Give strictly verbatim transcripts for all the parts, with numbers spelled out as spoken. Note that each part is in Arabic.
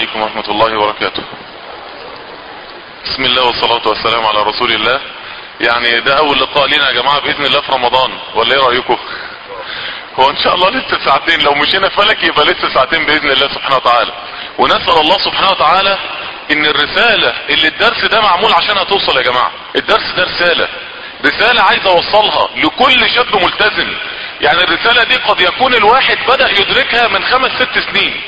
عليكم ورحمة الله وبركاته. بسم الله والصلاة والسلام على رسول الله. يعني ده اول لقاء لنا يا جماعة باذن الله في رمضان، ولا ايه رأيكم؟ هو ان شاء الله لسه ساعتين، لو مشينا فلك يبقى لسه ساعتين باذن الله سبحانه وتعالى. ونسأل الله سبحانه وتعالى ان الرسالة اللي الدرس ده معمول عشانها توصل يا جماعة. الدرس ده رسالة رسالة عايز اوصلها لكل شاب ملتزم. يعني الرسالة دي قد يكون الواحد بدأ يدركها من خمس ست سنين.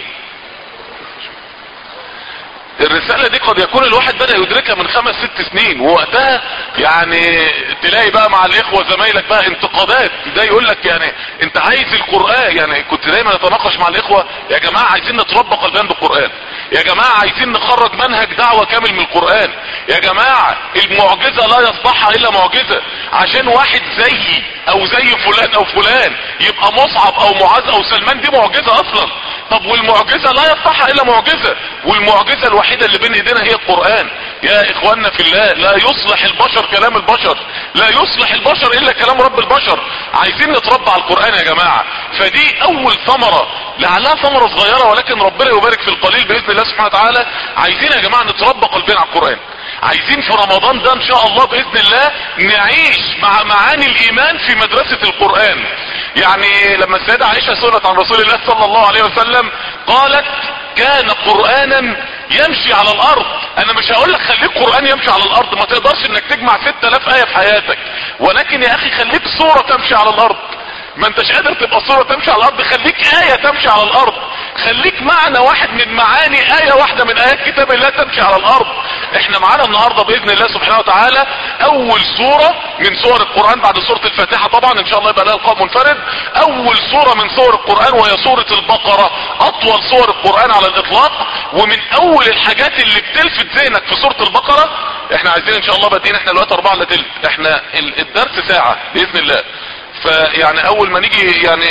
الرسالة دي قد يكون الواحد بدأ يدركها من خمس ست سنين، ووقتها يعني تلاقي بقى مع الاخوة زمايلك بقى انتقادات. ده يقول لك يعني انت عايز القرآن، يعني كنت دايما اتناقش مع الاخوة، يا جماعة عايزين نتربى قلبنا بالقرآن، يا جماعة عايزين نخرج منهج دعوة كامل من القرآن، يا جماعة المعجزة لا يصبحها الا معجزة. عشان واحد زيي او زي فلان او فلان يبقى مصعب او معاذ او سلمان، دي معجزة اصلا. طب والمعجزة لا يصبحها الا معجزة، والمعجزة الوحيدة اللي بين ايدينا هي القرآن. يا اخواننا في الله، لا يصلح البشر كلام البشر، لا يصلح البشر الا كلام رب البشر. عايزين نتربى على القرآن يا جماعة. فدي اول ثمرة، لعلها ثمرة صغيرة ولكن ربنا يبارك في القليل باذن الله سبحانه وتعالى. عايزين يا جماعة نتربى قلبنا على القرآن. عايزين في رمضان ده ان شاء الله باذن الله نعيش مع معاني الايمان في مدرسة القرآن. يعني لما السيدة عائشة سئلت عن رسول الله صلى الله عليه وسلم قالت كان قرآنا يمشي على الارض. انا مش هقول لك خليك قرآن يمشي على الارض، ما تقدرش انك تجمع ستة الاف آية في حياتك، ولكن يا اخي خليك صورة تمشي على الارض. ما انتش قادر تبقى صورة تمشي على الارض، خليك آية تمشي على الارض، خليك معنى واحد من معاني آية واحدة من آيات كتاب الله تمشي على الارض. احنا معانا النهاردة باذن الله سبحانه وتعالى اول سورة من سور القرآن بعد سورة الفاتحة، طبعا ان شاء الله يبقى لها لقاء منفرد. اول سورة من سور القرآن وهي سورة البقرة، اطول سور القرآن على الاطلاق. ومن اول الحاجات اللي بتلفت ذهنك في سورة البقرة، احنا عايزين ان شاء الله بادئين احنا دلوقتي اربعة الا تلت، احنا الدرس ساعة باذن الله. فيعني اول ما نيجي يعني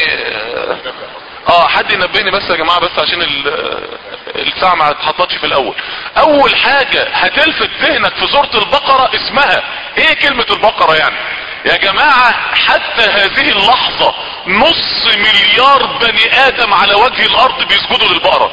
اه حد ينبهني بس يا جماعة، بس عشان الساعة ما اتحطتش في الاول. اول حاجة هتلفت ذهنك في سورة البقرة اسمها ايه؟ كلمة البقرة يعني يا جماعة حتى هذه اللحظة نص مليار بني ادم على وجه الارض بيسجدوا للبقرة.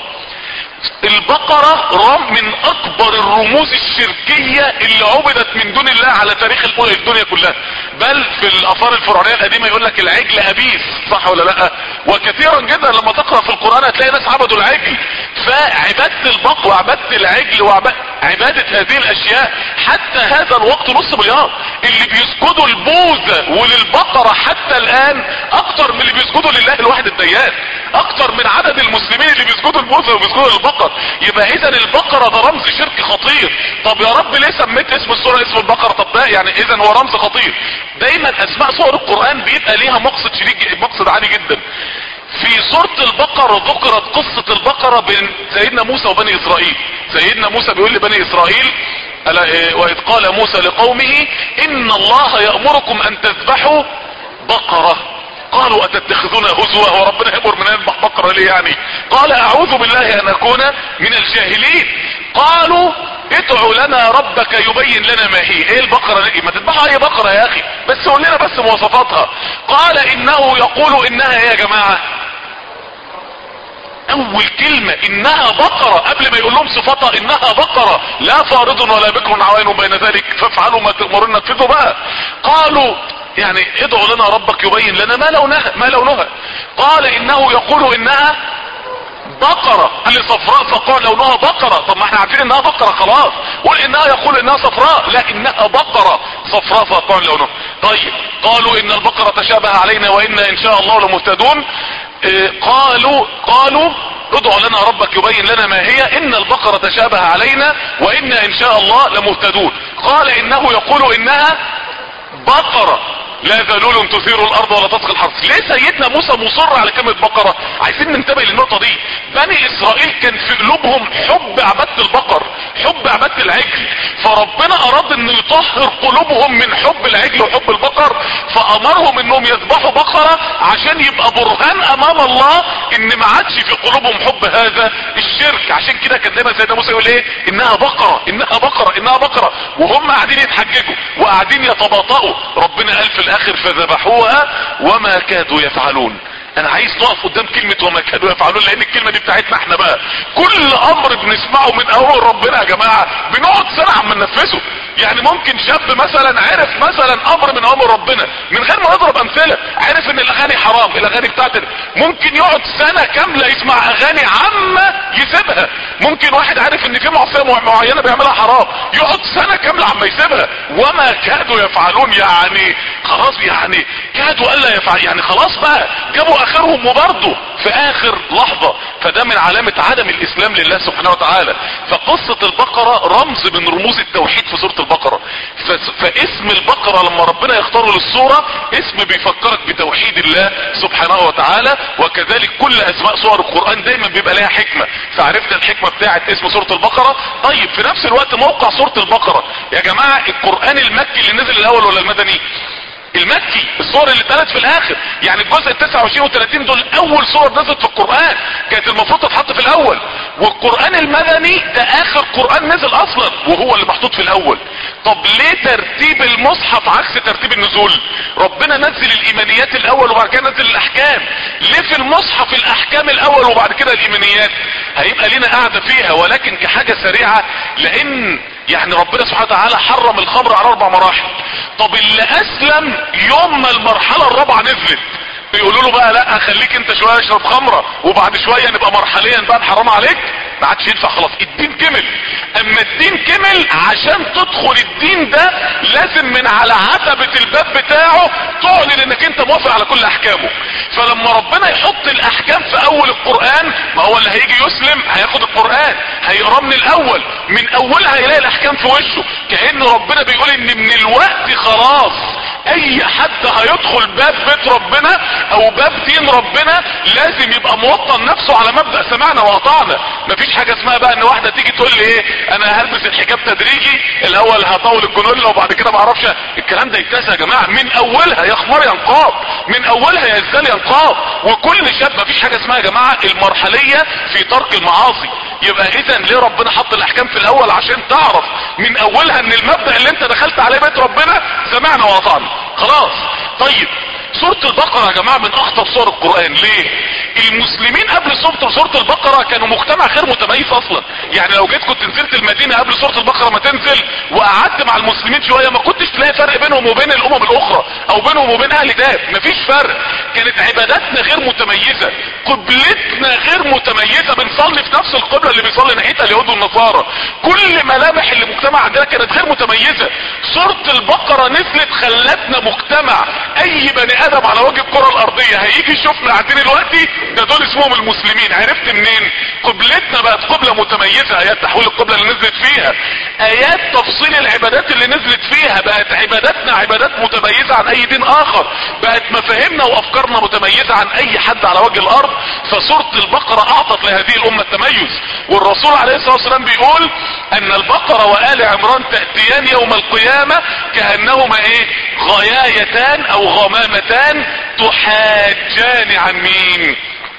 البقرة رم من اكبر الرموز الشركية اللي عبدت من دون الله على تاريخ الدنيا كلها. بل في الاثار الفرعونية القديمة يقول لك العجل ابيس، صح ولا لا؟ وكثيرا جدا لما تقرأ في القرآن هتلاقي ناس عبدوا العجل. فعبادة البقر وعبادة العجل وعبادة هذه الاشياء حتى هذا الوقت نص مليار. اللي بيسجدوا البوذا وللبقرة حتى الان اكتر من اللي بيسجدوا لله الواحد الديان، اكتر من عدد المسلمين اللي بيسجدوا البوذا وبيسجدوا للبقرة. يبقى اذا البقرة ده رمز شرك خطير. طب يا رب ليه سميت اسم السورة اسم البقرة؟ طب ده يعني اذا هو رمز خطير. دايما اسماء سور القرآن بيبقى ليها مقصد شديد، مقصد عالي جدا. في سورة البقرة ذكرت قصة البقرة بين سيدنا موسى وبني اسرائيل. سيدنا موسى بيقول لبني اسرائيل واذ قال موسى لقومه ان الله يأمركم ان تذبحوا بقرة قالوا اتتخذونا هزوا، هو ربنا يأمر من نذبح بقرة ليه يعني؟ قال اعوذ بالله ان اكون من الجاهلين. قالوا ادعوا لنا ربك يبين لنا ما هي. ايه البقرة دي؟ ما تذبحوا اي بقرة يا اخي، بس قول لنا بس مواصفاتها. قال انه يقول انها ايه يا جماعة؟ اول كلمة انها بقرة قبل ما يقول لهم صفاتها، انها بقرة لا فارض ولا بكر عوان بين ذلك فافعلوا ما تأمرون نفذوا بقى. قالوا يعني ادعوا لنا ربك يبين لنا ما لونها ما لونها. قال انه يقول انها بقرة قال لي صفراء فقال لونها بقرة. طب ما احنا عارفين انها بقرة خلاص، قول انها يقول انها صفراء، لا انها بقرة صفراء فقال لونها. طيب قالوا ان البقرة تشابه علينا وإنا ان شاء الله لمهتدون. اه قالوا قالوا ادعوا لنا ربك يبين لنا ما هي ان البقرة تشابه علينا وإنا ان شاء الله لمهتدون. قال انه يقول انها بقرة لا ذلول تثير الارض ولا تسقي الحرث. ليه سيدنا موسى مصر على كلمة بقرة؟ عايزين ننتبه للنقطة دي. بني اسرائيل كان في قلوبهم حب عبادة البقر، حب عبادة العجل، فربنا اراد انه يطهر قلوبهم من حب العجل وحب البقر، فامرهم انهم يذبحوا بقرة عشان يبقى برهان امام الله ان ما عادش في قلوبهم حب هذا الشرك. عشان كده كان دايما سيدنا موسى يقول ايه؟ انها بقرة انها بقرة انها بقرة، وهم قاعدين يتحججوا وقاعدين يتباطؤوا. ربنا قال في الاخر فذبحوها وما كادوا يفعلون. انا عايز نقف قدام كلمة وما كانوا يفعلون، لان الكلمة دي بتاعتنا احنا بقى. كل امر بنسمعه من اول ربنا يا جماعة بنقعد سنة عم ننفذه. يعني ممكن شاب مثلا عرف مثلا امر من امر ربنا من غير ما نضرب امثله، عرف ان الاغاني حرام، الاغاني بتاعت ممكن يقعد سنه كامله يسمع اغاني عامه يسيبها. ممكن واحد عارف ان في معصيه معينه بيعملها حرام، يقعد سنه كامله عم يسيبها. وما كادوا يفعلون، يعني خلاص يعني كادوا الا يفعل، يعني خلاص بقى جابوا اخرهم وبرضه في اخر لحظه. فده من علامه عدم الاسلام لله سبحانه وتعالى. فقصه البقره رمز من رموز التوحيد في سوره البقره. فاسم البقره لما ربنا يختاره للسوره اسم بيفكرك بتوحيد الله سبحانه وتعالى. وكذلك كل اسماء سور القران دايما بيبقى لها حكمه. فعرفت الحكمه بتاعت اسم سوره البقره. طيب في نفس الوقت موقع سوره البقره يا جماعه، القران المكي اللي نزل الاول ولا المدني؟ المكي، الصور اللي اتقالت في الاخر. يعني الجزء التسعة وعشرين والثلاثين دول اول صور نزلت في القرآن، كانت المفروض تتحط في الاول. والقرآن المدني ده اخر قرآن نزل اصلا وهو اللي محطوط في الاول. طب ليه ترتيب المصحف عكس ترتيب النزول؟ ربنا نزل الايمانيات الاول وبعد كده نزل الاحكام. ليه في المصحف الاحكام الاول وبعد كده الايمانيات؟ هيبقى لنا قاعدة فيها، ولكن كحاجة سريعة، لان يعني ربنا سبحانه وتعالى حرم الخمر على اربع مراحل. طب اللي اسلم يوم ما المرحلة الرابعة نزلت بيقولوا له بقى لا خليك انت شوية اشرب خمرة وبعد شوية نبقى مرحليا بقى نحرم عليك، ما عادش ينفع خلاص، الدين كمل. اما الدين كمل عشان تدخل الدين ده لازم من على عتبة الباب بتاعه تعلن انك انت موافق على كل احكامه. فلما ربنا يحط الاحكام في اول القرآن، ما هو اللي هيجي يسلم هياخد القرآن هيقراه من الاول، من اولها هيلاقي الاحكام في وشه. كأن ربنا بيقول ان من الوقت خلاص اي حد هيدخل باب بيت ربنا او باب دين ربنا لازم يبقى موطن نفسه على مبدأ سمعنا واطعنا. مفيش حاجة اسمها بقى ان واحدة تيجي تقول لي ايه انا هلبس الحجاب تدريجي، الاول هطول الجنولة وبعد كده معرفش. الكلام ده يتسع يا جماعة من اولها، يا خمار ينقاب من اولها، يا ازدال ينقاب. وكل شاب، مفيش حاجة اسمها يا جماعة المرحلية في ترك المعاصي. يبقى اذا ليه ربنا حط الاحكام في الاول؟ عشان تعرف من اولها ان المبدأ اللي انت دخلت عليه بيت ربنا سمعنا واطعنا خلاص. طيب سورة البقرة يا جماعة من اخطر سور القرآن. ليه؟ المسلمين قبل سورة سورة البقرة كانوا مجتمع غير متميز اصلا. يعني لو جيت كنت نزلت المدينة قبل سورة البقرة ما تنزل وقعدت مع المسلمين شوية ما كنتش تلاقي فرق بينهم وبين الامم الاخرى او بينهم وبين اهل داب، مفيش فرق. كانت عباداتنا غير متميزة، قبلتنا غير متميزة، بنصلي في نفس القبلة اللي بيصلي ناحيتها اليهود والنصارى. كل ملامح اللي مجتمع عندنا كانت غير متميزة. سورة البقرة نزلت خلتنا مجتمع اي بني ادم على وجه الكرة الارضية هيجي يشوفنا قاعدين دلوقتي ده دول اسمهم المسلمين. عرفت منين؟ قبلتنا بقت قبلة متميزة، ايات تحويل القبلة اللي نزلت فيها، ايات تفصيل العبادات اللي نزلت فيها، بقت عباداتنا عبادات متميزة عن اي دين اخر، بقت مفاهيمنا وافكارنا متميزة عن اي حد على وجه الارض. فسورة البقرة اعطت لهذه الامة التميز. والرسول عليه الصلاة والسلام بيقول ان البقرة وآل عمران تأتيان يوم القيامة كأنهما ايه غيايتان او غمامتان تحاجان عن مين؟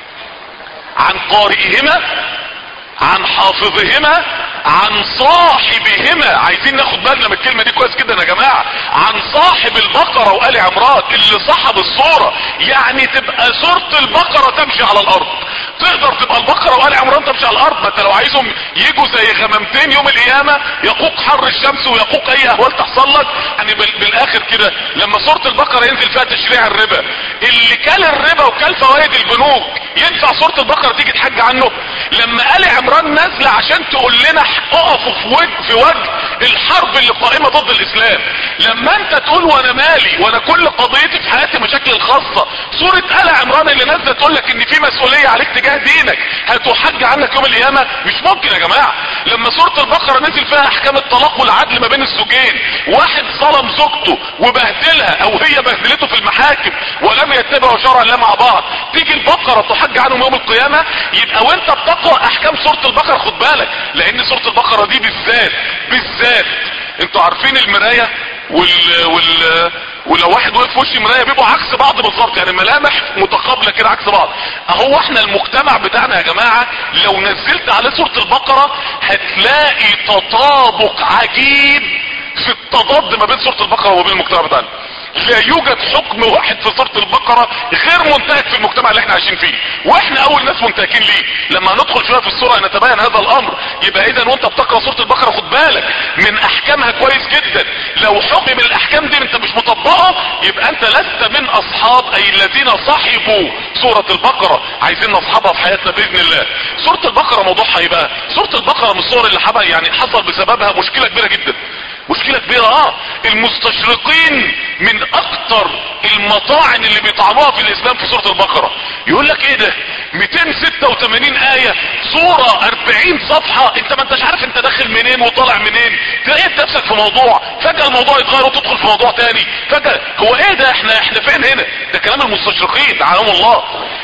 عن قارئهما، عن حافظهما، عن صاحبهما. عايزين ناخد بالنا من الكلمة دي كويس جدا يا جماعة. عن صاحب البقرة وآل عمران اللي صاحب الصورة. يعني تبقى سورة البقرة تمشي على الارض، تقدر تبقى البقرة وآل عمران تمشي على الارض. ما انت لو عايزهم يجوا زي غمامتين يوم القيامة يقوق حر الشمس ويقوق اي اهوال تحصل لك. يعني بالاخر كده لما سورة البقرة ينزل فيها تشريع الربا، اللي كل الربا وكل فوائد البنوك ينفع سورة البقرة تيجي تحج عنه؟ لما آل عمران نازلة عشان تقول لنا اقفوا في وجه في وجه الحرب اللي قائمة ضد الاسلام، لما انت تقول وانا مالي وانا كل قضيتي في حياتي مشاكل الخاصة، سورة آل عمران اللي نازلة تقول لك ان في مسؤولية عليك تجاه دينك هتحج عنك يوم القيامة، مش ممكن يا جماعة. لما سورة البقرة نزل فيها احكام الطلاق والعدل ما بين الزوجين، واحد ظلم زوجته وبهدلها او هي بهدلته في المحاكم ولم يتبعوا شرع الله مع بعض، تيجي البقرة تحج عنهم يوم القيامة. يبقى وانت بتقرأ احكام سورة البقرة خد بالك، لان سورة البقرة دي بالذات بالذات انتوا عارفين المراية وال وال ولو واحد وقف في وش مرايه بيبقوا عكس بعض بالظبط، يعني ملامح متقابله كده عكس بعض. اهو احنا المجتمع بتاعنا يا جماعه لو نزلت عليه سوره البقره هتلاقي تطابق عجيب في التضاد ما بين سوره البقره وبين المجتمع بتاعنا. لا يوجد حكم واحد في سوره البقره غير منتهك في المجتمع اللي احنا عايشين فيه، واحنا اول ناس منتهكين ليه. لما ندخل شويه في السوره نتبين هذا الامر. يبقى اذا وانت بتقرا سوره البقره خد بالك من احكامها كويس جدا. لو حكم الاحكام دي انت مش مطبقه يبقى انت لست من اصحاب اي الذين صحبوا سوره البقره. عايزين نصحبها في حياتنا باذن الله. سوره البقره موضوعها ايه بقى؟ سوره البقره من الصور اللي حبا يعني حصل بسببها مشكله كبيره جدا. مشكلة كبيرة اه المستشرقين من اكتر المطاعن اللي بيطعنوها في الاسلام في سورة البقرة. يقول لك ايه ده مئتين وستة وثمانين آية سورة اربعين صفحة، انت ما انتش عارف انت داخل منين وطالع منين، تلاقي نفسك في موضوع فجأة الموضوع يتغير وتدخل في موضوع تاني فجأة. هو ايه ده احنا احنا فين هنا؟ ده كلام المستشرقين عنهم الله.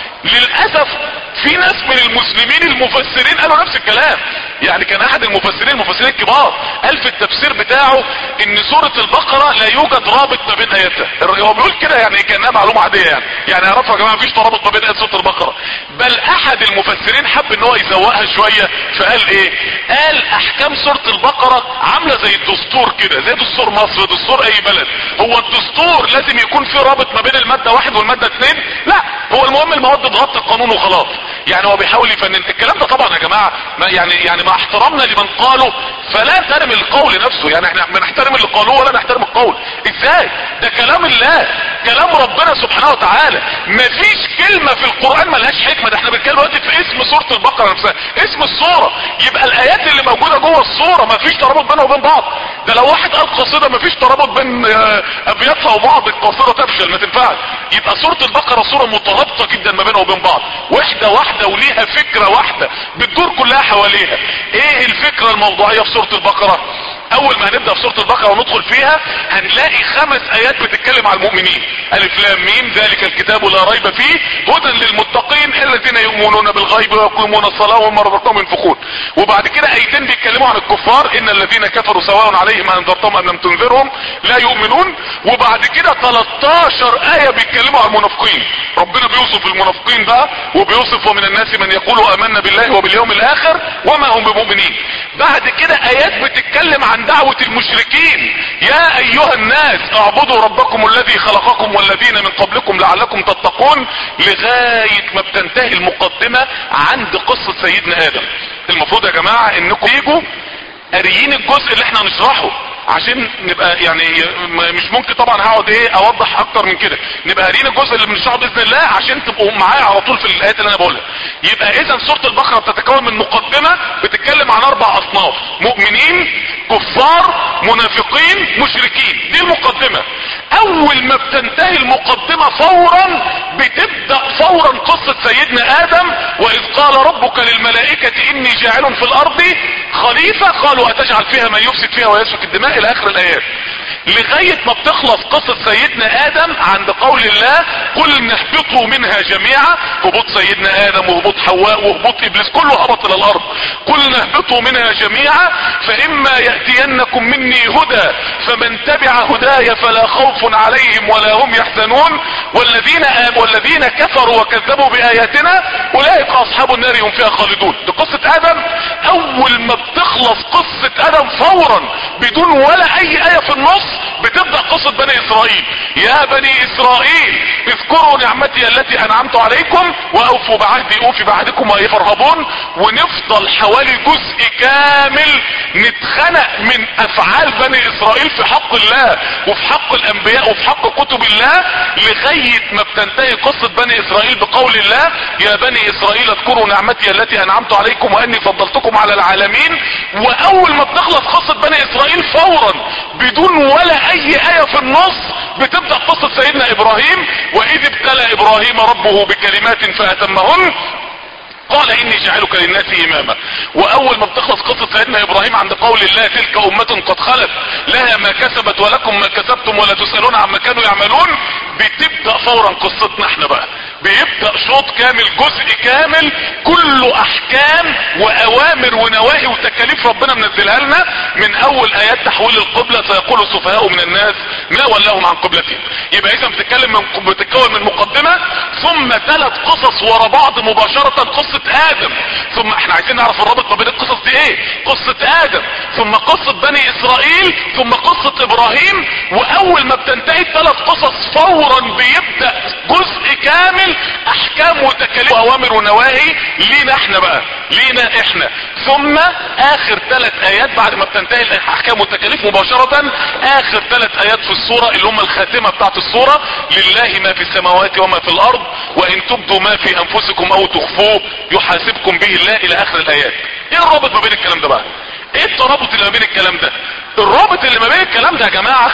للأسف في ناس من المسلمين المفسرين قالوا نفس الكلام. يعني كان احد المفسرين المفسرين الكبار قال في التفسير بتاعه ان سورة البقرة لا يوجد رابط ما بين اياتها. هو بيقول كده يعني كأنها معلومة عادية يعني يعني عرفها يا جماعة مفيش ترابط ما بين ايات سورة البقرة. بل احد المفسرين حب ان هو يزوقها شوية فقال ايه؟ قال احكام سورة البقرة عاملة زي الدستور كده، زي دستور مصر دستور اي بلد. هو الدستور لازم يكون فيه رابط ما بين المادة واحد والمادة اثنين؟ لا، هو المهم المواد ضغط القانون وخلاص. يعني هو بيحاول يفنن الكلام ده طبعا يا جماعة. ما يعني يعني مع احترامنا لمن قالوا فلا نحترم القول نفسه. يعني احنا بنحترم اللي قالوه ولا نحترم القول. ازاي؟ ده كلام الله، كلام ربنا سبحانه وتعالى. مفيش كلمة في القرآن ملهاش حكمة. ده احنا بنتكلم دلوقتي في اسم سورة البقرة نفسها، اسم السورة. يبقى الايات اللي موجودة جوه السورة مفيش ترابط بينها وبين بعض. ده لو واحد قال قصيدة مفيش ترابط بين ابياتها وبعض، القصيدة تفشل ما تنفعش. يبقى سورة البقرة سورة مترابطة جدا ما بينها وبين بعض، واحدة واحدة وليها فكرة واحدة بتدور كلها حواليها. ايه الفكرة الموضوعية في سورة البقرة؟ اول ما هنبدأ في سورة البقرة وندخل فيها هنلاقي خمس ايات بتتكلم على المؤمنين. الف لام ميم ذلك الكتاب لا ريب فيه هدى للمتقين الذين يؤمنون بالغيب ويقيمون الصلاة ومما رزقناهم ينفقون. وبعد كده ايتين بيتكلموا عن الكفار ان الذين كفروا سواء عليهم انذرتهم ام لم تنذرهم لا يؤمنون. وبعد كده تلتاشر آية بيتكلموا عن المنافقين. ربنا بيوصف المنافقين بقى وبيوصف ومن الناس من يقول امنا بالله وباليوم الاخر وما هم بمؤمنين. بعد كده ايات بتتكلم عن دعوة المشركين. يا ايها الناس اعبدوا ربكم الذي خلقكم والذين من قبلكم لعلكم تتقون، لغاية ما بتنتهي المقدمة عند قصة سيدنا ادم. المفروض يا جماعة انكم تيجوا قاريين الجزء اللي احنا هنشرحه عشان نبقى يعني مش ممكن طبعا هقعد ايه اوضح اكتر من كده. نبقى قاريين الجزء اللي بنشرحه باذن الله عشان تبقوا معايا على طول في الايات اللي انا بقولها. يبقى اذا سورة البقرة بتتكون من مقدمة بتتكلم عن اربع اصناف: مؤمنين، كفار، منافقين، مشركين. دي المقدمة. اول ما بتنتهي المقدمة فورا بتبدأ فورا قصة سيدنا ادم. واذ قال ربك للملائكة اني جاعل في الارض خليفة قالوا اتجعل فيها من يفسد فيها ويسفك الدماء الى اخر الايات. لغاية ما بتخلص قصة سيدنا ادم عند قول الله قل اهبطوا منها جميعا. هبوط سيدنا ادم وهبوط حواء وهبوط ابليس كله هبط الى الارض. قل اهبطوا منها جميعا فاما يأتينكم مني هدى فمن تبع هداي فلا خوف عليهم ولا هم يحزنون والذين آم والذين كفروا وكذبوا باياتنا اولئك اصحاب النار هم فيها خالدون. دي قصة ادم. اول ما بتخلص قصة ادم فورا بدون ولا اي ايه في النص بتبدأ قصة بني اسرائيل. يا بني اسرائيل اذكروا نعمتي التي انعمت عليكم واوفوا بعهدي اوفي بعهدكم وايه فرهبون. ونفضل حوالي جزء كامل نتخنق من افعال بني اسرائيل في حق الله وفي حق الانبياء وفي حق كتب الله لغاية ما بتنتهي قصة بني اسرائيل بقول الله يا بني اسرائيل اذكروا نعمتي التي انعمت عليكم واني فضلتكم على العالمين. واول ما بتخلص قصة بني اسرائيل فورا بدون ولا اي اية في النص بتبدأ قصة سيدنا ابراهيم. واذ ابتلى ابراهيم ربه بكلمات فاتمهن قال اني جعلك للناس اماما. واول ما بتخلص قصة سيدنا ابراهيم عند قول الله تلك امة قد خلت لها ما كسبت ولكم ما كسبتم ولا تسألون عما كانوا يعملون. بتبدأ فورا قصتنا احنا بقى. بيبدأ شوط كامل جزء كامل كله احكام واوامر ونواهي وتكاليف ربنا منزلها لنا. من اول ايات تحويل القبلة سيقول السفهاء من الناس ما ولاهم عن قبلتهم. يبقى اذا بتتكلم من بتتكون من مقدمة ثم ثلاث قصص ورا بعض مباشرة. قصة ادم ثم احنا عايزين نعرف الرابط ما بين القصص دي ايه. قصة ادم ثم قصة بني اسرائيل ثم قصة ابراهيم، واول ما بتنتهي الثلاث قصص فورا بيبدأ جزء كامل احكام وتكاليف واوامر ونواهي لينا احنا بقى، لينا احنا. ثم اخر ثلاث ايات بعد ما بتنتهي الاحكام والتكاليف مباشرة، اخر ثلاث ايات في السورة اللي هم الخاتمة بتاعت السورة: لله ما في السماوات وما في الارض وان تبدوا ما في انفسكم او تخفوه يحاسبكم به الله، الى اخر الايات. ايه الرابط ما بين الكلام ده بقى؟ ايه الترابط اللي ما بين الكلام ده؟ الرابط اللي ما بين الكلام ده يا جماعة،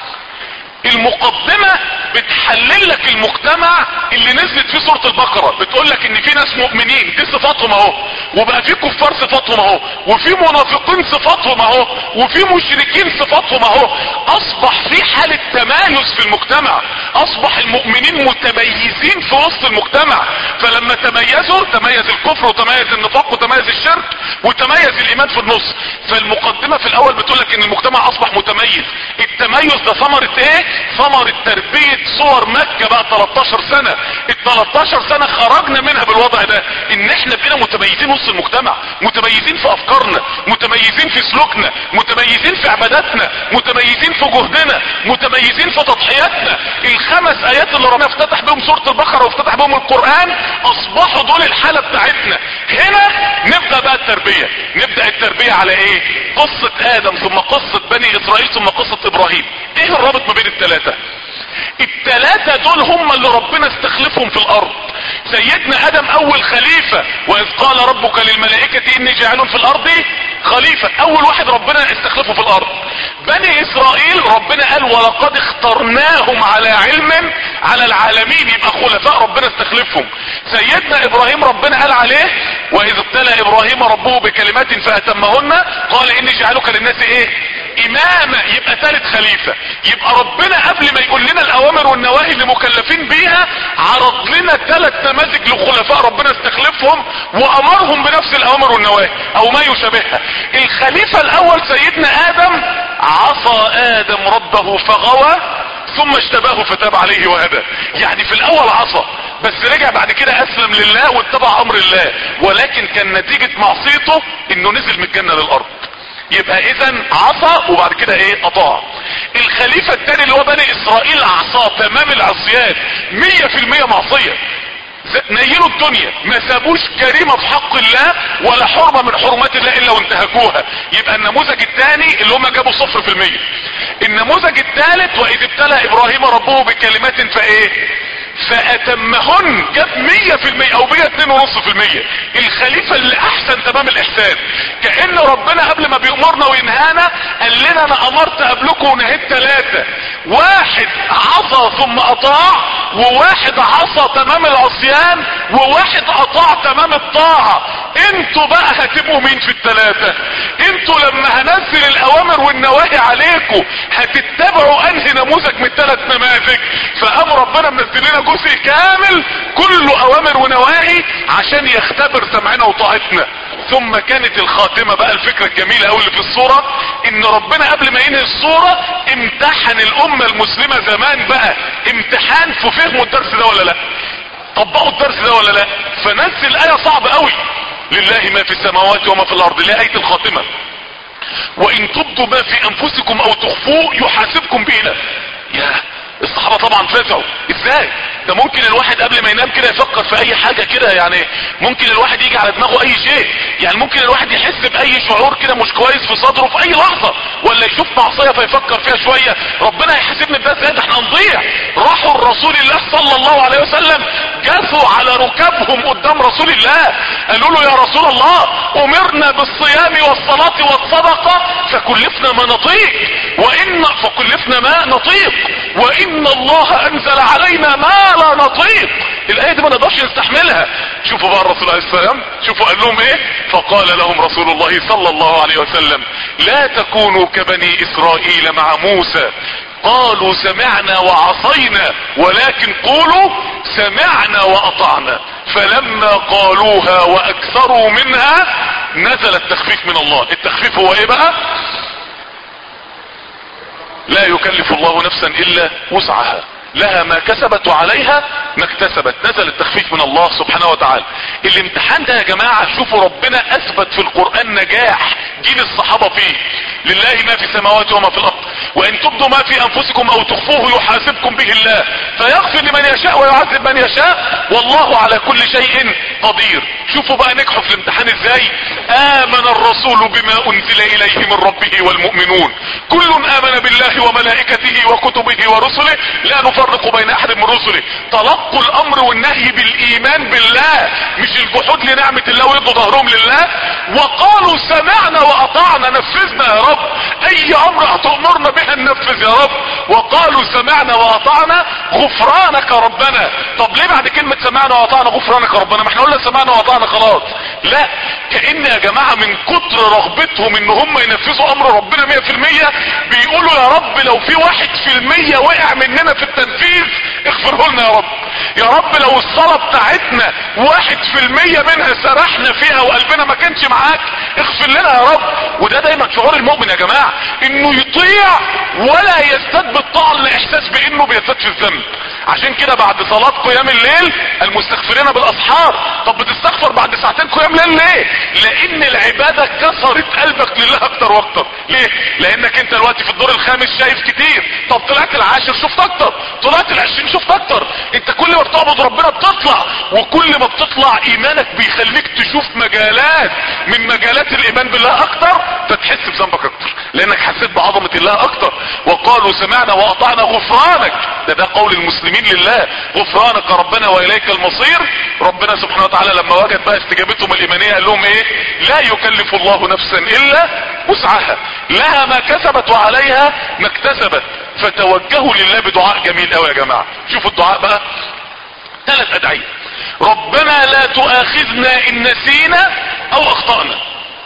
المقدمة بتحلل لك المجتمع اللي نزلت فيه سورة البقرة، بتقول لك ان في ناس مؤمنين دي صفاتهم اهو، وبقى في كفار صفاتهم اهو، وفي منافقين صفاتهم اهو، وفي مشركين صفاتهم اهو. اصبح في حالة تمايز في المجتمع، اصبح المؤمنين متميزين في وسط المجتمع. فلما تميزوا تميز الكفر وتميز النفاق وتميز الشرك وتميز الايمان في النص. فالمقدمة في الاول بتقول لك ان المجتمع اصبح متميز. التميز ده ثمرة ايه؟ ثمرة تربية صور مكة بقى تلتاشر سنة. ال تلتاشر سنة خرجنا منها بالوضع ده، ان احنا بقينا متميزين وسط المجتمع، متميزين في افكارنا، متميزين في سلوكنا، متميزين في عباداتنا، متميزين في جهدنا، متميزين في تضحياتنا. الخمس ايات اللي ربنا افتتح بهم سورة البقرة وافتتح بهم القرآن اصبحوا دول الحالة بتاعتنا. هنا نبدأ بقى التربية. نبدأ التربية على ايه؟ قصة ادم ثم قصة بني اسرائيل ثم قصة ابراهيم. ايه الرابط ما بين الثلاثة؟ الثلاثة دول هم اللي ربنا استخلفهم في الارض. سيدنا ادم اول خليفة، واذ قال ربك للملائكة اني جاعل في الارض خليفة، اول واحد ربنا استخلفه في الارض. بني اسرائيل ربنا قال ولقد اخترناهم على علم على العالمين، يبقى خلفاء ربنا استخلفهم. سيدنا ابراهيم ربنا قال عليه واذ ابتلى ابراهيم ربه بكلمات فاتمهن قال اني جعلك للناس ايه؟ اماما، يبقى ثالث خليفة. يبقى ربنا قبل ما يقول لنا الاوامر والنواهي اللي مكلفين بيها عرض لنا ثلاث نماذج لخلفاء ربنا استخلفهم وامرهم بنفس الاوامر والنواهي او ما يشابهها. الخليفة الاول سيدنا ادم، عصى ادم ربه فغوى ثم اجتباه فتاب عليه وهدى. يعني في الاول عصى بس رجع بعد كده اسلم لله واتبع امر الله، ولكن كان نتيجة معصيته انه نزل من الجنة للارض. يبقى اذا عصى وبعد كده ايه؟ اطاع. الخليفة الثاني اللي هو بني اسرائيل عصى تمام العصيان، مية في المية معصية، نيلوا الدنيا، ما سابوش كريمة في حق الله ولا حرمة من حرمات الله الا وانتهكوها. يبقى النموذج الثاني اللي هم جابوا صفر في المية. النموذج الثالث واذ ابتلى ابراهيم ربه بكلمات فايه؟ فاتمهن، جاب مية في المية او مية اتنين ونص في المية. الخليفة اللي احسن تمام الاحسان، كأن ربنا قبل ما بيأمرنا وينهانا قال لنا انا امرت قبلكم ونهيت ثلاثة، واحد عصى ثم اطاع، وواحد عصى تمام العصيان، وواحد اطاع تمام الطاعة. انتوا بقى هتبقوا مين في الثلاثة؟ انتوا لما هنزل الاوامر والنواهي عليكم هتتبعوا انهي نموذج من الثلاث نماذج؟ فقام ربنا منزل لنا جزء كامل كله اوامر ونواهي عشان يختبر سمعنا وطاعتنا. ثم كانت الخاتمة بقى الفكرة الجميلة اوي اللي في الصورة، ان ربنا قبل ما ينهي الصورة امتحن الامة المسلمة زمان بقى امتحان في فهموا الدرس ده ولا لا، طبقوا الدرس ده ولا لا. فنزل آية صعبة قوي: لله ما في السماوات وما في الارض، اللي هي آية الخاتمة. وان تبدوا ما في انفسكم او تخفوه يحاسبكم به الله. يا الصحابة طبعا فزعوا، ازاي ده ممكن الواحد قبل ما ينام كده يفكر في اي حاجة كده؟ يعني ممكن الواحد يجي على دماغه اي شيء، يعني ممكن الواحد يحس باي شعور كده مش كويس في صدره في اي لحظة، ولا يشوف معصية فيفكر فيها شوية ربنا هيحاسبني بده ازاي؟ ده احنا هنضيع. راحوا الرسول الله صلى الله عليه وسلم جثوا على ركابهم قدام رسول الله، قالوا له يا رسول الله امرنا بالصيام والصلاة والصدقة فكلفنا ما نطيق، وان فكلفنا ما نطيق، وان الله انزل علينا ما لا نطيق. الايه دي ما نقدرش نستحملها. شوفوا بقى الرسول عليه السلام، شوفوا قال لهم ايه؟ فقال لهم رسول الله صلى الله عليه وسلم: لا تكونوا كبني اسرائيل مع موسى، قالوا سمعنا وعصينا ولكن قولوا سمعنا واطعنا، فلما قالوها واكثروا منها نزل التخفيف من الله. التخفيف هو ايه بقى؟ لا يكلف الله نفسا الا وسعها. لها ما كسبت وعليها ما اكتسبت. نزل التخفيف من الله سبحانه وتعالى. الامتحان ده يا جماعة شوفوا ربنا اثبت في القرآن نجاح جيل الصحابة فيه. لله ما في السماوات وما في الارض وان تبدوا ما في انفسكم او تخفوه يحاسبكم به الله فيغفر لمن يشاء ويعذب من يشاء والله على كل شيء قدير. شوفوا بقى نجحوا في الامتحان ازاي. امن الرسول بما انزل اليه من ربه والمؤمنون كل امن بالله وملائكته وكتبه ورسله لا نفرق بين احد من رسله. تلقوا الامر والنهي بالايمان بالله مش الجحود لنعمة الله ويدوا ظهرهم لله. وقالوا سمعنا واطعنا نفذنا يا رب اي امر هتأمرنا بها ننفذ يا رب. وقالوا سمعنا واطعنا غفرانك ربنا. طب ليه بعد كلمة سمعنا واطعنا غفرانك ربنا؟ ما احنا قلنا سمعنا واطعنا خلاص. لا كأن يا جماعة من كتر رغبتهم ان هم ينفذوا امر ربنا مية في المية بيقولوا يا رب لو في واحد في المية وقع مننا في التنفيذ اغفره لنا يا رب. يا رب لو الصلاة بتاعتنا واحد في المية منها سرحنا فيها وقلبنا ما كانش معاك اغفر لنا يا رب. وده دايما شعور المؤمن يا جماعة انه يطيع ولا يزداد بالطاعة لاحساس بانه بيزداد في الذنب. عشان كده بعد صلاة قيام الليل المستغفرين بالاسحار. طب بتستغفر بعد ساعتين قيام ليل ليه؟ لان العبادة كسرت قلبك لله اكتر واكتر. ليه؟ لانك انت دلوقتي في الدور الخامس شايف كتير. طب طلعت العاشر شفت اكتر، طلعت العشرين شفت اكتر. انت كل ما بتعبد ربنا بتطلع، وكل ما بتطلع ايمانك بيخليك تشوف مجالات من مجالات الايمان بالله اكتر فتحس بذنبك اكتر لانك حسيت بعظمة الله اكتر. وقالوا سمعنا واطعنا غفرانك. ده ده قول المسلمين لله غفرانك ربنا واليك المصير. ربنا سبحانه وتعالى لما وجد بقى استجابتهم الايمانية قال لهم ايه؟ لا يكلف الله نفسا الا وسعها لها ما كسبت وعليها ما اكتسبت. فتوجهوا لله بدعاء جميل قوي يا جماعة. شوفوا الدعاء بقى ثلاث ادعية. ربنا لا تؤاخذنا ان نسينا او اخطأنا.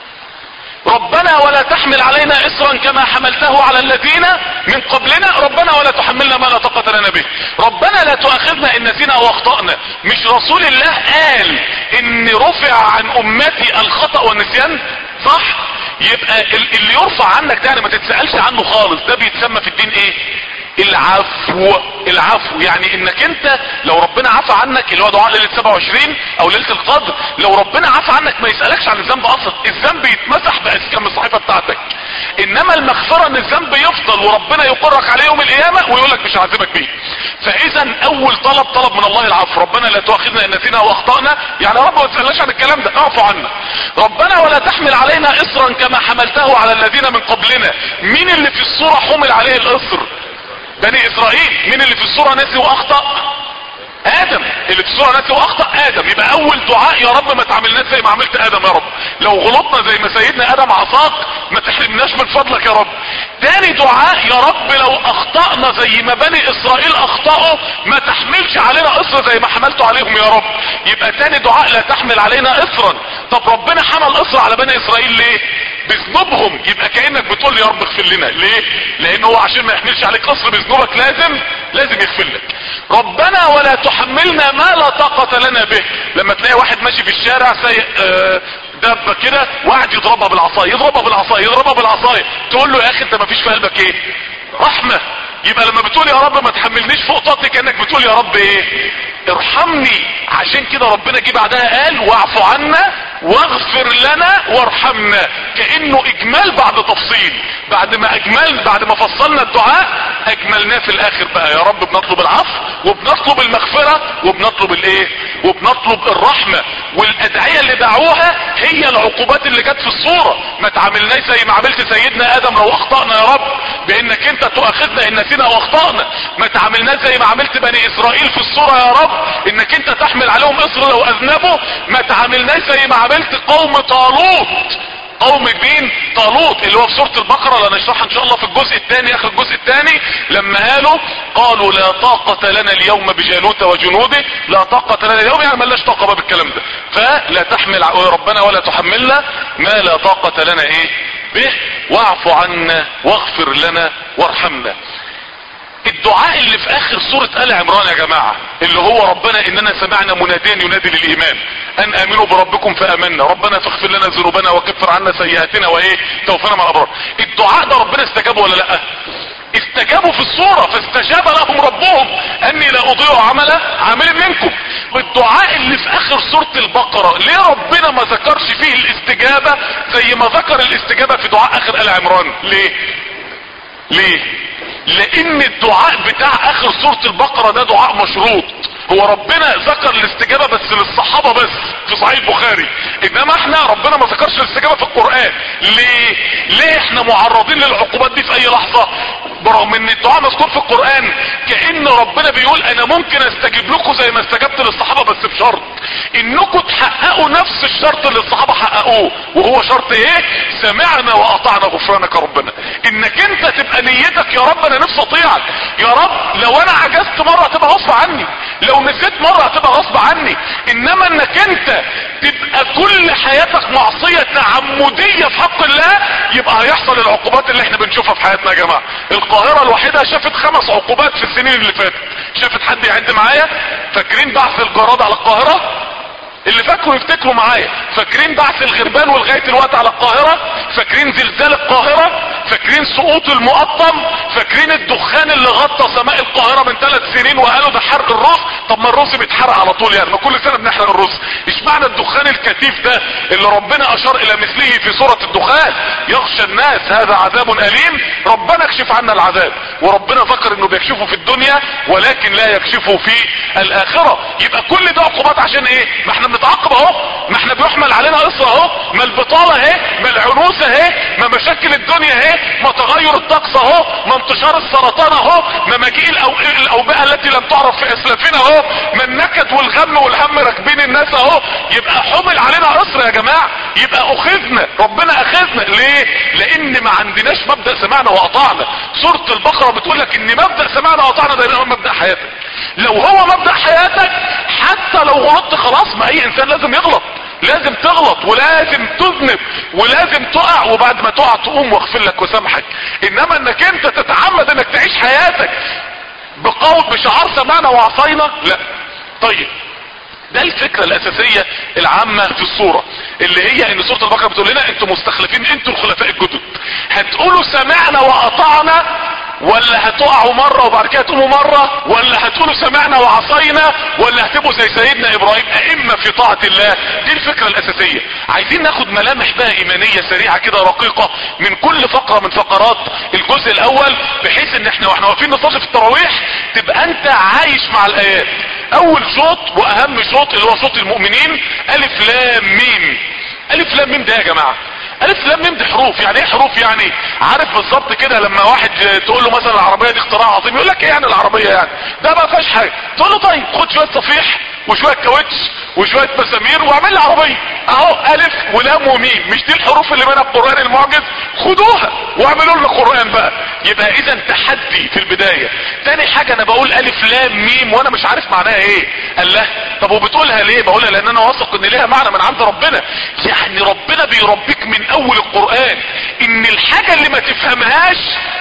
ربنا ولا تحمل علينا اصرا كما حملته على الذين من قبلنا. ربنا ولا تحملنا ما لا طاقة لنا به. ربنا لا تؤاخذنا ان نسينا او اخطأنا. مش رسول الله قال ان رفع عن امتي الخطأ والنسيان؟ صح؟ يبقى اللي يرفع عنك ده ما تتسألش عنه خالص. ده بيتسمى في الدين ايه؟ العفو. العفو يعني انك انت لو ربنا عفى عنك اللي هو دعاء ليلة سبعة وعشرين او ليلة القدر، لو ربنا عفى عنك ما يسألكش عن الذنب اصلا. الذنب يتمسح باسكام الصحيفة بتاعتك. انما المغفرة ان الذنب يفضل وربنا يقرك عليه يوم القيامة ويقول لك مش هعذبك بيه. فاذا اول طلب طلب من الله العفو. ربنا لا تؤاخذنا ان نسينا واخطأنا. يعني يا رب ما تسألناش عن الكلام ده اعفو عنا. ربنا ولا تحمل علينا اصرا كما حملته على الذين من قبلنا. مين اللي في الصورة حمل عليه الاصر؟ بني اسرائيل. مين اللي في الصورة نسي واخطأ؟ ادم. اللي في الصورة نسي واخطأ ادم. يبقى اول دعاء يا رب ما تعاملناش زي ما عملت ادم يا رب. لو غلطنا زي ما سيدنا ادم عصاك ما تحرمناش من فضلك يا رب. تاني دعاء يا رب لو اخطأنا زي ما بني اسرائيل اخطأوا ما تحملش علينا اصر زي ما حملته عليهم يا رب. يبقى تاني دعاء لا تحمل علينا اصرا. طب ربنا حمل اصر على بني اسرائيل ليه؟ بذنوبهم. يبقى كأنك بتقول لي يا رب اغفر لنا. ليه؟ لان هو عشان ما يحملش عليك اصر بذنوبك لازم لازم يغفر لك. ربنا ولا تحملنا ما لا طاقة لنا به. لما تلاقي واحد ماشي في الشارع سايق آه دابة كده وقاعد يضربها بالعصاية يضربها بالعصاية يضربها بالعصاية تقول له يا اخي انت ما فيش في قلبك ايه؟ رحمة. يبقى لما بتقول يا رب ما تحملنيش فوق طاقتي كأنك بتقول يا رب ايه؟ ارحمني. عشان كده ربنا جه بعدها قال واعف عنا واغفر لنا وارحمنا. كأنه اجمال بعد تفصيل. بعد ما اجمل بعد ما فصلنا الدعاء اجملناه في الاخر بقى. يا رب بنطلب العفو وبنطلب المغفرة وبنطلب الايه؟ وبنطلب الرحمة. والادعية اللي دعوها هي العقوبات اللي جت في الصورة. ما تعاملناش زي ما عملت سيدنا ادم لو اخطأنا يا رب بانك انت تؤاخذنا ان نسينا واخطأنا. ما تعاملناش زي ما عملت بني اسرائيل في الصورة يا رب انك انت تحمل عليهم اصر لو اذنبوا. ما تعاملناش زي ما عملت قوم طالوت. قوم مين؟ طالوت اللي هو في سورة البقرة اللي هنشرحها ان شاء الله في الجزء الثاني اخر الجزء الثاني. لما قالوا قالوا لا طاقة لنا اليوم بجالوت وجنوده. لا طاقة لنا اليوم يعني ملاش طاقة بقى بالكلام ده. فلا تحمل ربنا ولا تحملنا ما لا طاقة لنا ايه به واعف عنا واغفر لنا وارحمنا. الدعاء اللي في اخر سورة آل عمران يا جماعة اللي هو ربنا اننا سمعنا مناديا ينادي للايمان ان امنوا بربكم فامنا ربنا فاغفر لنا ذنوبنا وكفر عنا سيئاتنا وايه توفنا مع الابرار. الدعاء ده ربنا استجابه ولا لا؟ استجابوا في الصورة، فاستجاب لهم ربهم اني لا اضيع عمل عامل منكم. والدعاء اللي في اخر سورة البقرة ليه ربنا ما ذكرش فيه الاستجابة زي ما ذكر الاستجابة في دعاء اخر آل عمران؟ ليه ليه لان الدعاء بتاع اخر سورة البقرة ده دعاء مشروط. هو ربنا ذكر الاستجابة بس للصحابة بس في صحيح البخاري، انما احنا ربنا ما ذكرش الاستجابة في القرآن. ليه ليه احنا معرضين للعقوبات دي في اي لحظة برغم ان الدعاء مذكور في القرآن؟ كأن ربنا بيقول انا ممكن استجيب لكم زي ما استجبت للصحابة بس بشرط انكم تحققوا نفس الشرط اللي الصحابة حققوه. وهو شرط ايه؟ سمعنا واطعنا غفرانك ربنا. انك انت تبقى نيتك يا رب انا نفسي اطيعك، يا رب لو انا عجزت مرة هتبقى غصب عني، لو نسيت مرة هتبقى غصب عني. انما انك انت تبقى كل حياتك معصية تعمدية في حق الله، يبقى هيحصل العقوبات اللي احنا بنشوفها في حياتنا يا جماعة. القاهرة الوحيدة شافت خمس عقوبات في السنين اللي فاتت. شافت حد يعد معايا؟ فاكرين بعث الجراد على القاهرة؟ اللي فاكروا يفتكروا معايا. فاكرين بعث الغربان ولغاية الوقت على القاهرة؟ فاكرين زلزال القاهرة؟ فاكرين سقوط المقطم؟ فاكرين الدخان اللي غطى سماء القاهرة من ثلاث سنين وقالوا ده حرق الرز؟ طب ما الرز بيتحرق على طول يعني، ما كل سنة بنحرق الرز. ايش معنى الدخان الكثيف ده اللي ربنا اشار الى مثله في سورة الدخان؟ يخشى الناس هذا عذاب اليم ربنا اكشف عنا العذاب. وربنا ذكر انه بيكشفه في الدنيا ولكن لا يكشفه في الاخرة. يبقى كل ده عقوبات عشان ايه؟ ما احنا بنتعاقب اهو، ما احنا بيحمل علينا قصة اهو، ما البطالة اهي، ما العنوسة اهي، ما مشاكل الدنيا اهي، ما تغير الطقس اهو، ما انتشار السرطان اهو، ما مجيء الأو- الاوبئة التي لم تعرف في اسلافنا اهو، ما النكد والغم والهم راكبين الناس اهو. يبقى حمل علينا قصر يا جماعة، يبقى اخذنا، ربنا اخذنا. ليه؟ لان ما عندناش مبدأ سمعنا واطعنا. سورة البقرة بتقول لك ان مبدأ سمعنا واطعنا ده يبقى مبدأ حياتك. لو هو مبدأ حياتك حتى لو غلطت خلاص، ما اي انسان لازم يغلط، لازم تغلط ولازم تذنب ولازم تقع، وبعد ما تقع تقوم واغفر لك وسامحك. انما انك انت تتعمد انك تعيش حياتك بقول بشعار سمعنا وعصينا، لا. طيب ده الفكرة الاساسية العامة في الصورة، اللي هي ان سورة البقرة بتقول لنا انتوا مستخلفين، انتوا الخلفاء الجدد، هتقولوا سمعنا واطعنا ولا هتقعوا مرة وبعد كده تقوموا مرة، ولا هتقولوا سمعنا وعصينا، ولا هتبقوا زي سيدنا ابراهيم ائمة في طاعة الله؟ دي الفكرة الاساسية. عايزين ناخد ملامح بقى ايمانية سريعة كده رقيقة من كل فقرة من فقرات الجزء الاول، بحيث ان احنا واحنا واقفين نصلي في التراويح تبقى انت عايش مع الايات. اول شوط واهم شوط اللي هو صوت المؤمنين، الف لام ميم. الف لام ميم ده يا جماعة، الف لام ميم دي حروف. يعني ايه حروف؟ يعني عارف بالظبط كده لما واحد تقول له مثلا العربية دي اختراع عظيم، يقول لك ايه يعني العربية يعني ده ما فيهاش حاجة. تقول له طيب خد شوية صفيح وشوية كاوتش وشوية مسامير واعمل لي عربية. اهو الف ولام وميم، مش دي الحروف اللي منها القرآن المعجز؟ خدوها واعملوا لنا قرآن بقى. يبقى اذا تحدي في البداية. تاني حاجة انا بقول الف لام ميم وانا مش عارف معناها ايه. قال له طب وبتقولها ليه؟ بقولها لان انا واثق ان ليها معنى من عند ربنا. يعني ربنا بيربيك من اول القرآن ان الحاجة اللي ما تفهمهاش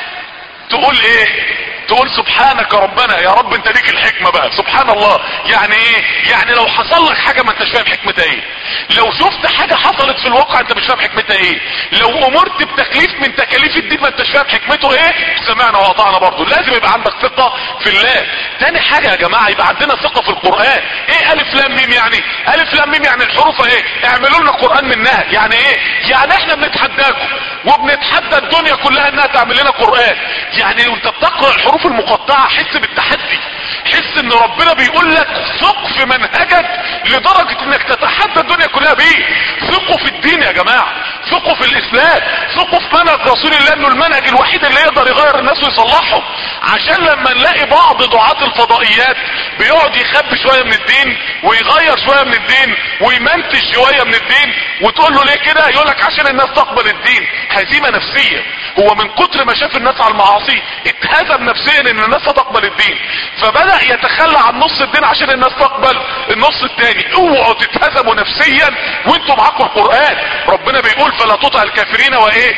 تقول ايه؟ تقول سبحانك ربنا، يا رب انت ليك الحكمة بقى. سبحان الله. يعني ايه؟ يعني لو حصل لك حاجة ما انتش فاهم حكمتها ايه، لو شفت حاجة حصلت في الواقع انت مش فاهم حكمتها ايه، لو امرت بتكليف من تكاليف الدين ما انتش فاهم حكمته ايه، سمعنا واطعنا برضه. لازم يبقى عندك ثقة في الله. تاني حاجة يا جماعة يبقى عندنا ثقة في القرآن. ايه الف لام ميم يعني؟ الف لام ميم يعني الحروف ايه؟ اعملوا لنا قرآن منها. يعني ايه؟ يعني احنا بنتحداكم وبنتحدى الدنيا كلها انها تعمل لنا قرآن. يعني وانت بتقرأ الحروف المقطعة حس بالتحدي، حس ان ربنا بيقول لك ثق في منهجك لدرجة انك تتحدى الدنيا كلها بيه. ثقوا في الدين يا جماعة، ثقوا في الاسلام، ثقوا في منهج رسول الله انه المنهج الوحيد اللي يقدر يغير الناس ويصلحهم. عشان لما نلاقي بعض دعاة الفضائيات بيقعد يخبي شوية من الدين ويغير شوية من الدين ويمنتج شوية من الدين وتقول له ليه كده؟ يقول لك عشان الناس تقبل الدين. هزيمة نفسية. هو من كتر ما شاف الناس على المعاصي اتهزم نفسيا ان الناس تقبل الدين، فبدأ يتخلى عن نص الدين عشان الناس تقبل النص التاني. اوعوا تتهزموا نفسيا وانتوا معاكم القرآن. ربنا بيقول فلا تطع الكافرين وايه؟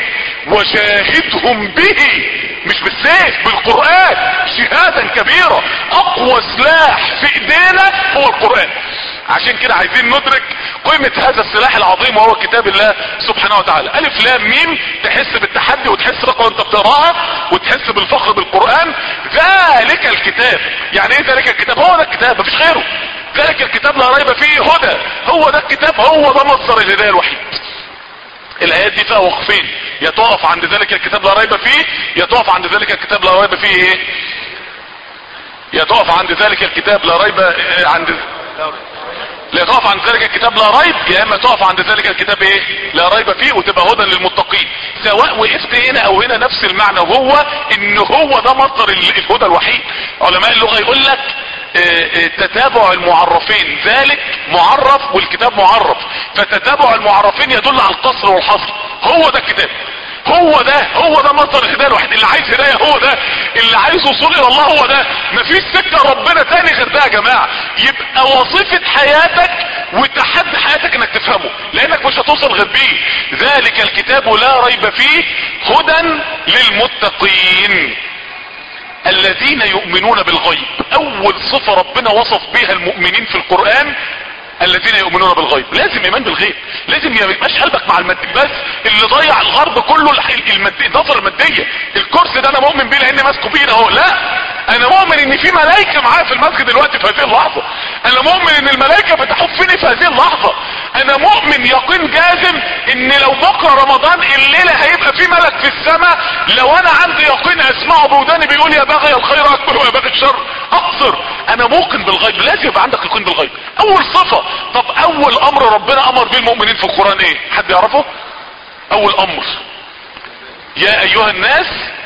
وشاهدهم به، مش بالسيف، بالقرآن. شهادة كبيرة. اقوى سلاح في ايدينا هو القرآن. عشان كده عايزين ندرك قيمة هذا السلاح العظيم وهو كتاب الله سبحانه وتعالى. الف لام ميم، تحس بالتحدي وتحس بقى وانت بتقراها وتحس بالفخر بالقرآن. ذلك الكتاب، يعني ايه ذلك الكتاب؟ هو ده الكتاب مفيش غيره. ذلك الكتاب لا ريب فيه هدى، هو ده الكتاب، هو ده مصدر الهداية الوحيد. الايات دي فيها وقفين، يا تقف عند ذلك الكتاب لا ريب فيه، يا تقف عند ذلك الكتاب لا ريب فيه ايه، يا تقف عند ذلك الكتاب لا ريب عند لا تقف عند ذلك الكتاب لا ريب، يا اما تقف عند ذلك الكتاب ايه لا ريب فيه وتبقى هدى للمتقين. سواء وقفت هنا او هنا نفس المعنى، وهو ان هو ده مصدر الهدى الوحيد. علماء اللغة يقول لك تتابع المعرفين، ذلك معرف والكتاب معرف، فتتابع المعرفين يدل على القصر والحصر. هو ده الكتاب، هو ده هو ده مصدر الهدايه الوحيد. اللي عايز هدايه هو ده، اللي عايز وصول الى الله هو ده. مفيش سكه ربنا تاني غير ده يا جماعه. يبقى وظيفه حياتك وتحدي حياتك انك تفهمه، لانك مش هتوصل غير بيه. ذلك الكتاب لا ريب فيه هدى للمتقين الذين يؤمنون بالغيب. اول صفة ربنا وصف بها المؤمنين في القرآن الذين يؤمنون بالغيب. لازم ايمان بالغيب، لازم يبقاش قلبك مع المادي بس. اللي ضيع الغرب كله المادية، النظرة المادية. الكرسي ده انا مؤمن بيه لاني ماسكه بيه اهو، لا، انا مؤمن ان في ملائكة معايا في المسجد دلوقتي في هذه اللحظة. انا مؤمن ان الملائكة بتحفني في هذه اللحظة. انا مؤمن يقين جازم ان لو بكره رمضان الليلة هيبقى في ملك في السماء، لو انا عندي يقين اسمعه بوداني بيقول يا باغي الخير اكبر ويا باغي الشر اقصر. انا موقن بالغيب، لازم يبقى عندك يقين بالغيب. اول صفة. طب اول امر ربنا امر به المؤمنين في القرآن ايه؟ حد يعرفه؟ اول امر يا ايها الناس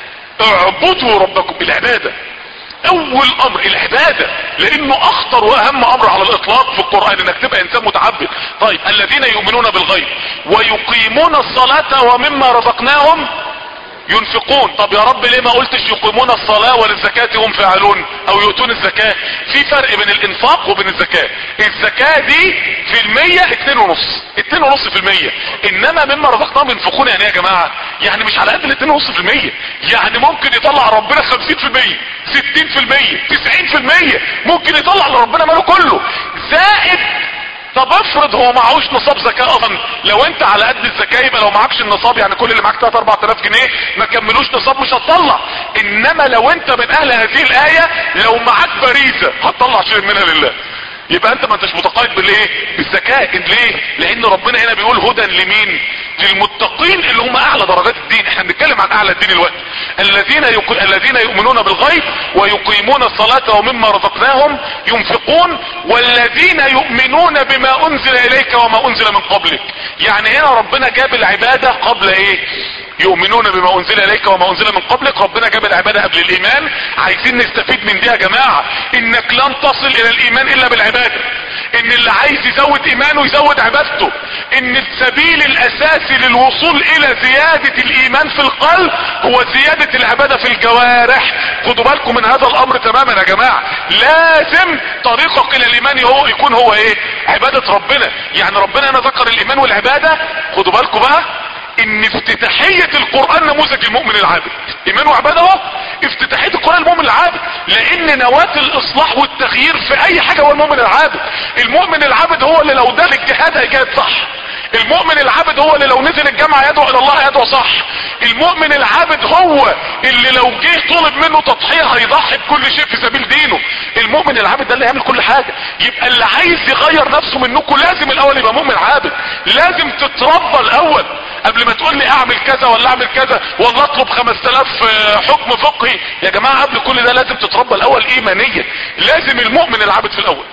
اعبدوا ربكم، بالعبادة. اول امر العبادة، لانه اخطر واهم امر على الاطلاق في القرآن انك تبقى انسان متعبد. طيب الذين يؤمنون بالغيب ويقيمون الصلاة ومما رزقناهم ينفقون. طب يا رب ليه ما قلتش يقيمون الصلاة وللزكاة هم فاعلون او يؤتون الزكاة؟ في فرق بين الانفاق وبين الزكاة. الزكاة دي في المية اتنين ونص اتنين ونص في المية، انما مما رزقناهم ينفقون يعني يا جماعة يعني مش على قد الاتنين ونص في المية، يعني ممكن يطلع ربنا خمسين في المية ستين في المية تسعين في المية، ممكن يطلع لربنا ماله كله زائد. طب افرض هو معهوش نصاب زكاة اصلا، لو انت على قد الزكاة يبقى لو معكش النصاب يعني كل اللي معاك تلاتة اربعة الاف جنيه ما كملوش نصاب مش هتطلع. انما لو انت من اهل هذه الاية لو معاك فريسة هتطلع شيء منها لله. يبقى انت ما انتش متقايد بالايه؟ بالزكاة. ليه؟ لان ربنا هنا بيقول هدى لمين؟ للمتقين اللي هم اعلى درجات الدين. احنا بنتكلم عن اعلى الدين الوقت. الذين يق... الذين يؤمنون بالغيب ويقيمون الصلاة ومما رزقناهم ينفقون والذين يؤمنون بما انزل اليك وما انزل من قبلك. يعني هنا ربنا جاب العبادة قبل ايه؟ يؤمنون بما انزل اليك وما انزل من قبلك. ربنا جاب العبادة قبل الايمان. عايزين نستفيد من دي يا جماعة، انك لن تصل الى الايمان الا بالعبادة. ان اللي عايز يزود ايمانه يزود عبادته. ان السبيل الاساسي للوصول الى زيادة الايمان في القلب هو زيادة العبادة في الجوارح. خدوا بالكم من هذا الامر تماما يا جماعة. لازم طريقك الى الايمان هو يكون هو ايه؟ عبادة ربنا. يعني ربنا هنا ذكر الايمان والعبادة. خدوا بالكم بقى ان افتتاحية القرآن نموذج المؤمن العابد. ايمان وعبادة اهو افتتاحية القرآن المؤمن العابد، لان نواة الاصلاح والتغيير في اي حاجة هو المؤمن العابد. المؤمن العابد هو اللي لو ده الجهاد هيجاهد صح. المؤمن العابد هو اللي لو نزل الجامعة يدعو الى الله يدعو صح. المؤمن العابد هو اللي لو جه طلب منه تضحية هيضحي بكل شيء في سبيل دينه. المؤمن العابد ده اللي يعمل كل حاجة. يبقى اللي عايز يغير نفسه منكم لازم الاول يبقى مؤمن عابد. لازم تتربى الاول قبل ما تقول لي اعمل كذا ولا اعمل كذا ولا اطلب خمسة الاف حكم فقهي. يا جماعة قبل كل ده لازم تتربى الاول ايمانيا. لازم المؤمن العابد في الاول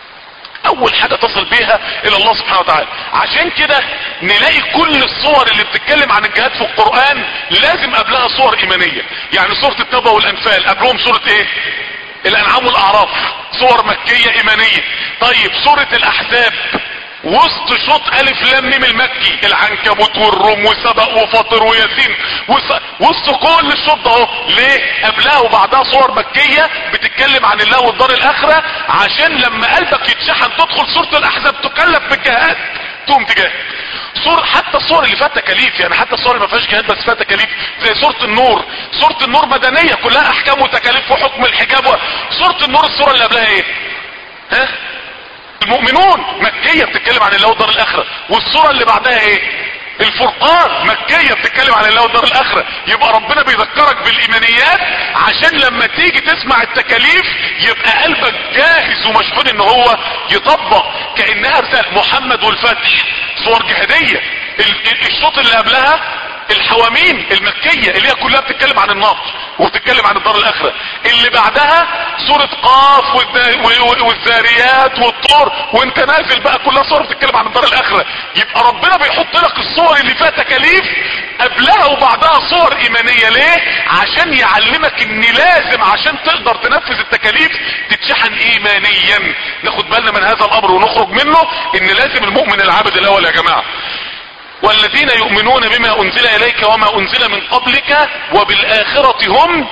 اول حاجة تصل بيها الى الله سبحانه وتعالى. عشان كده نلاقي كل الصور اللي بتتكلم عن الجهاد في القرآن لازم قبلها صور ايمانية. يعني سورة التوبة والانفال قبلهم سورة ايه؟ الانعام والاعراف، صور مكية ايمانية. طيب سورة الاحزاب وسط شوط الف لام ميم المكي، العنكبوت والروم وسبق وفاطر وياسين وس... وسط كل الشوط ده اهو. ليه؟ قبلها وبعدها صور مكية بتتكلم عن الله والدار الاخرة، عشان لما قلبك يتشحن تدخل سورة الاحزاب تكلف بالجهاد تقوم تجاهد. صور حتى الصور اللي فيها تكاليف، يعني حتى الصور اللي ما فيهاش جهاد بس فيها تكاليف زي سورة النور. سورة النور مدنية كلها احكام وتكاليف وحكم الحجاب و... سورة النور الصورة اللي قبلها ايه؟ ها؟ المؤمنون مكية بتتكلم بتتكلم عن الله والدار الاخرة، والسورة اللي بعدها ايه؟ الفرقان مكية بتتكلم عن الله والدار الاخرة. يبقى ربنا بيذكرك بالايمانيات عشان لما تيجي تسمع التكاليف يبقى قلبك جاهز ومشحون ان هو يطبق، كأنها رسالة. محمد والفتح صور جهادية. الشوط اللي قبلها الحواميم المكية اللي هي كلها بتتكلم عن النار وبتتكلم عن الدار الاخرة. اللي بعدها سورة قاف والذاريات والطور وانت نازل بقى كلها صور بتتكلم عن الدار الاخرة. يبقى ربنا بيحط لك الصور اللي فيها تكاليف قبلها وبعدها صور ايمانية. ليه؟ عشان يعلمك ان لازم عشان تقدر تنفذ التكاليف تتشحن ايمانيا. ناخد بالنا من هذا الامر ونخرج منه، ان لازم المؤمن العابد الاول يا جماعة. والذين يؤمنون بما انزل اليك وما انزل من قبلك وبالاخرة هم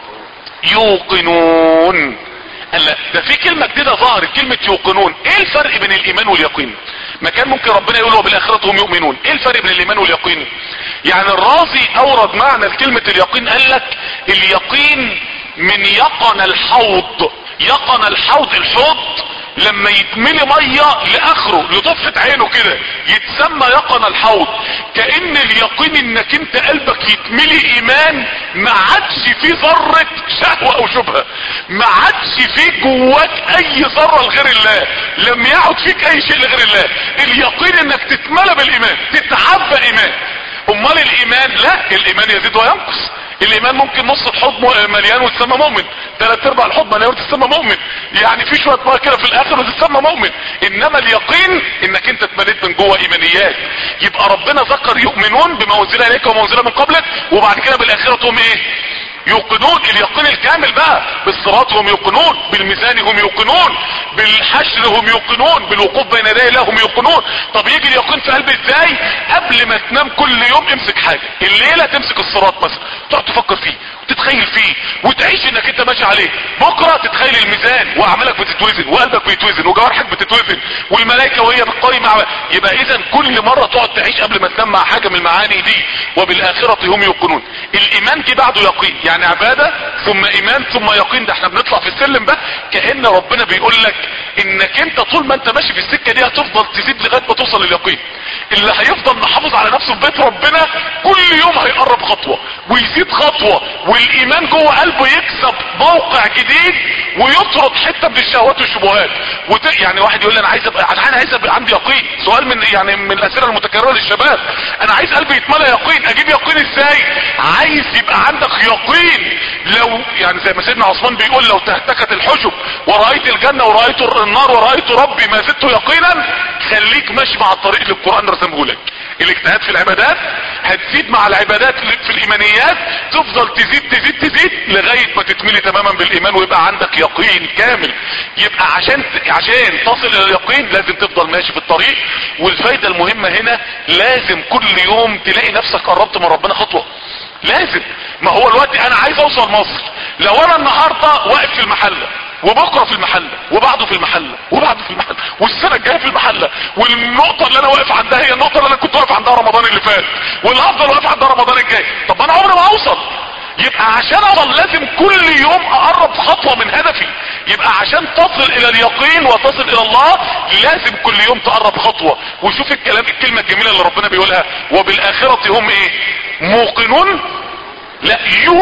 يوقنون. لا ده في كلمة جديدة ظهرت، كلمة يوقنون. ايه الفرق بين الايمان واليقين؟ ما كان ممكن ربنا يقول وبالاخرة هم يؤمنون. ايه الفرق بين الايمان واليقين؟ يعني الرازي اورد معنى كلمة اليقين، قال لك اليقين من يقن الحوض. يقن الحوض، الحوض لما يتملي مية لاخره لطفة عينه كده يتسمى يقن الحوض. كأن اليقين انك انت قلبك يتملي ايمان، ما عادش فيه ذرة شهوة او شبهة، ما عادش فيه جواك اي ذرة لغير الله، لم يعد فيك اي شيء لغير الله. اليقين انك تتملى بالايمان، تتعبى ايمان. امال الايمان؟ لا، الايمان يزيد وينقص. الايمان ممكن نص الحوض مليان وتسمى مؤمن، ثلاث ارباع الحوض مليان وتسمى مؤمن، يعني في شويه ميه كده في الاخر وتسمى مؤمن. انما اليقين انك انت اتمليت من جوه ايمانيات. يبقى ربنا ذكر يؤمنون بما انزل اليك وما انزل من قبلك، وبعد كده بالاخره هم ايه؟ يوقنون. اليقين الكامل بقى، بالصراط هم يوقنون، بالميزان هم يوقنون، بالحشر هم يوقنون، بالوقوف بين يدي الله هم يوقنون. طب يجي اليقين في قلبي ازاي؟ قبل ما تنام كل يوم امسك حاجة. الليلة تمسك الصراط مثلا، تقعد تفكر فيه وتتخيل فيه وتعيش انك انت ماشي عليه. بكرة تتخيل الميزان واعمالك بتتوزن وقلبك بيتوزن وجوارحك بتتوزن والملائكة وهي بتقيم. يبقى اذا كل مرة تقعد تعيش قبل ما تنام مع حاجة من المعاني دي. وبالاخرة هم يوقنون. الايمان جه بعده يقين، يعني عبادة ثم ايمان ثم يقين. ده احنا بنطلع في السلم بقى، كأن ربنا بيقول لك انك انت طول ما انت ماشي في السكة دي هتفضل تزيد لغاية ما توصل لليقين. اللي هيفضل محافظ على نفسه في بيت ربنا كل يوم هيقرب خطوة ويزيد خطوة، والايمان جوه قلبه يكسب موقع جديد ويطرد حتة من الشهوات والشبهات. وت... يعني واحد يقول لي انا عايز ابقى انا عايز ابقى عندي يقين. سؤال من يعني من الاسئله المتكرره للشباب، انا عايز قلبي يتملى يقين. اجيب يقين ازاي؟ عايز يبقى عندك يقين. لو يعني زي ما سيدنا عثمان بيقول لو تهتكت الحجب ورأيت الجنة ورأيت النار ورأيت ربي ما زدت يقينا، خليك ماشي مع الطريق اللي القرآن رسمه لك. الاجتهاد في العبادات هتزيد مع العبادات في الايمانيات، تفضل تزيد تزيد تزيد لغاية ما تتملي تماما بالايمان ويبقى عندك يقين كامل. يبقى عشان عشان تصل الى اليقين لازم تفضل ماشي في الطريق. والفايدة المهمة هنا لازم كل يوم تلاقي نفسك قربت من ربنا خطوة. لازم. ما هو الوقت انا عايز اوصل مصر، لو انا النهاردة واقف في المحلة وبكرة في المحلة وبعده في المحلة وبعده في المحلة والسنة الجاية في المحلة، والنقطة اللي انا واقف عندها هي النقطة اللي انا كنت واقف عندها رمضان اللي فات، واللي هفضل واقف عندها رمضان الجاي، طب انا عمري ما اوصل. يبقى عشان اوصل لازم كل يوم اقرب خطوة من هدفي. يبقى عشان تصل الى اليقين وتصل الى الله لازم كل يوم تقرب خطوة. وشوف الكلام الكلمة الجميلة اللي ربنا بيقولها، وبالاخرة هم ايه؟ موقنون. لا،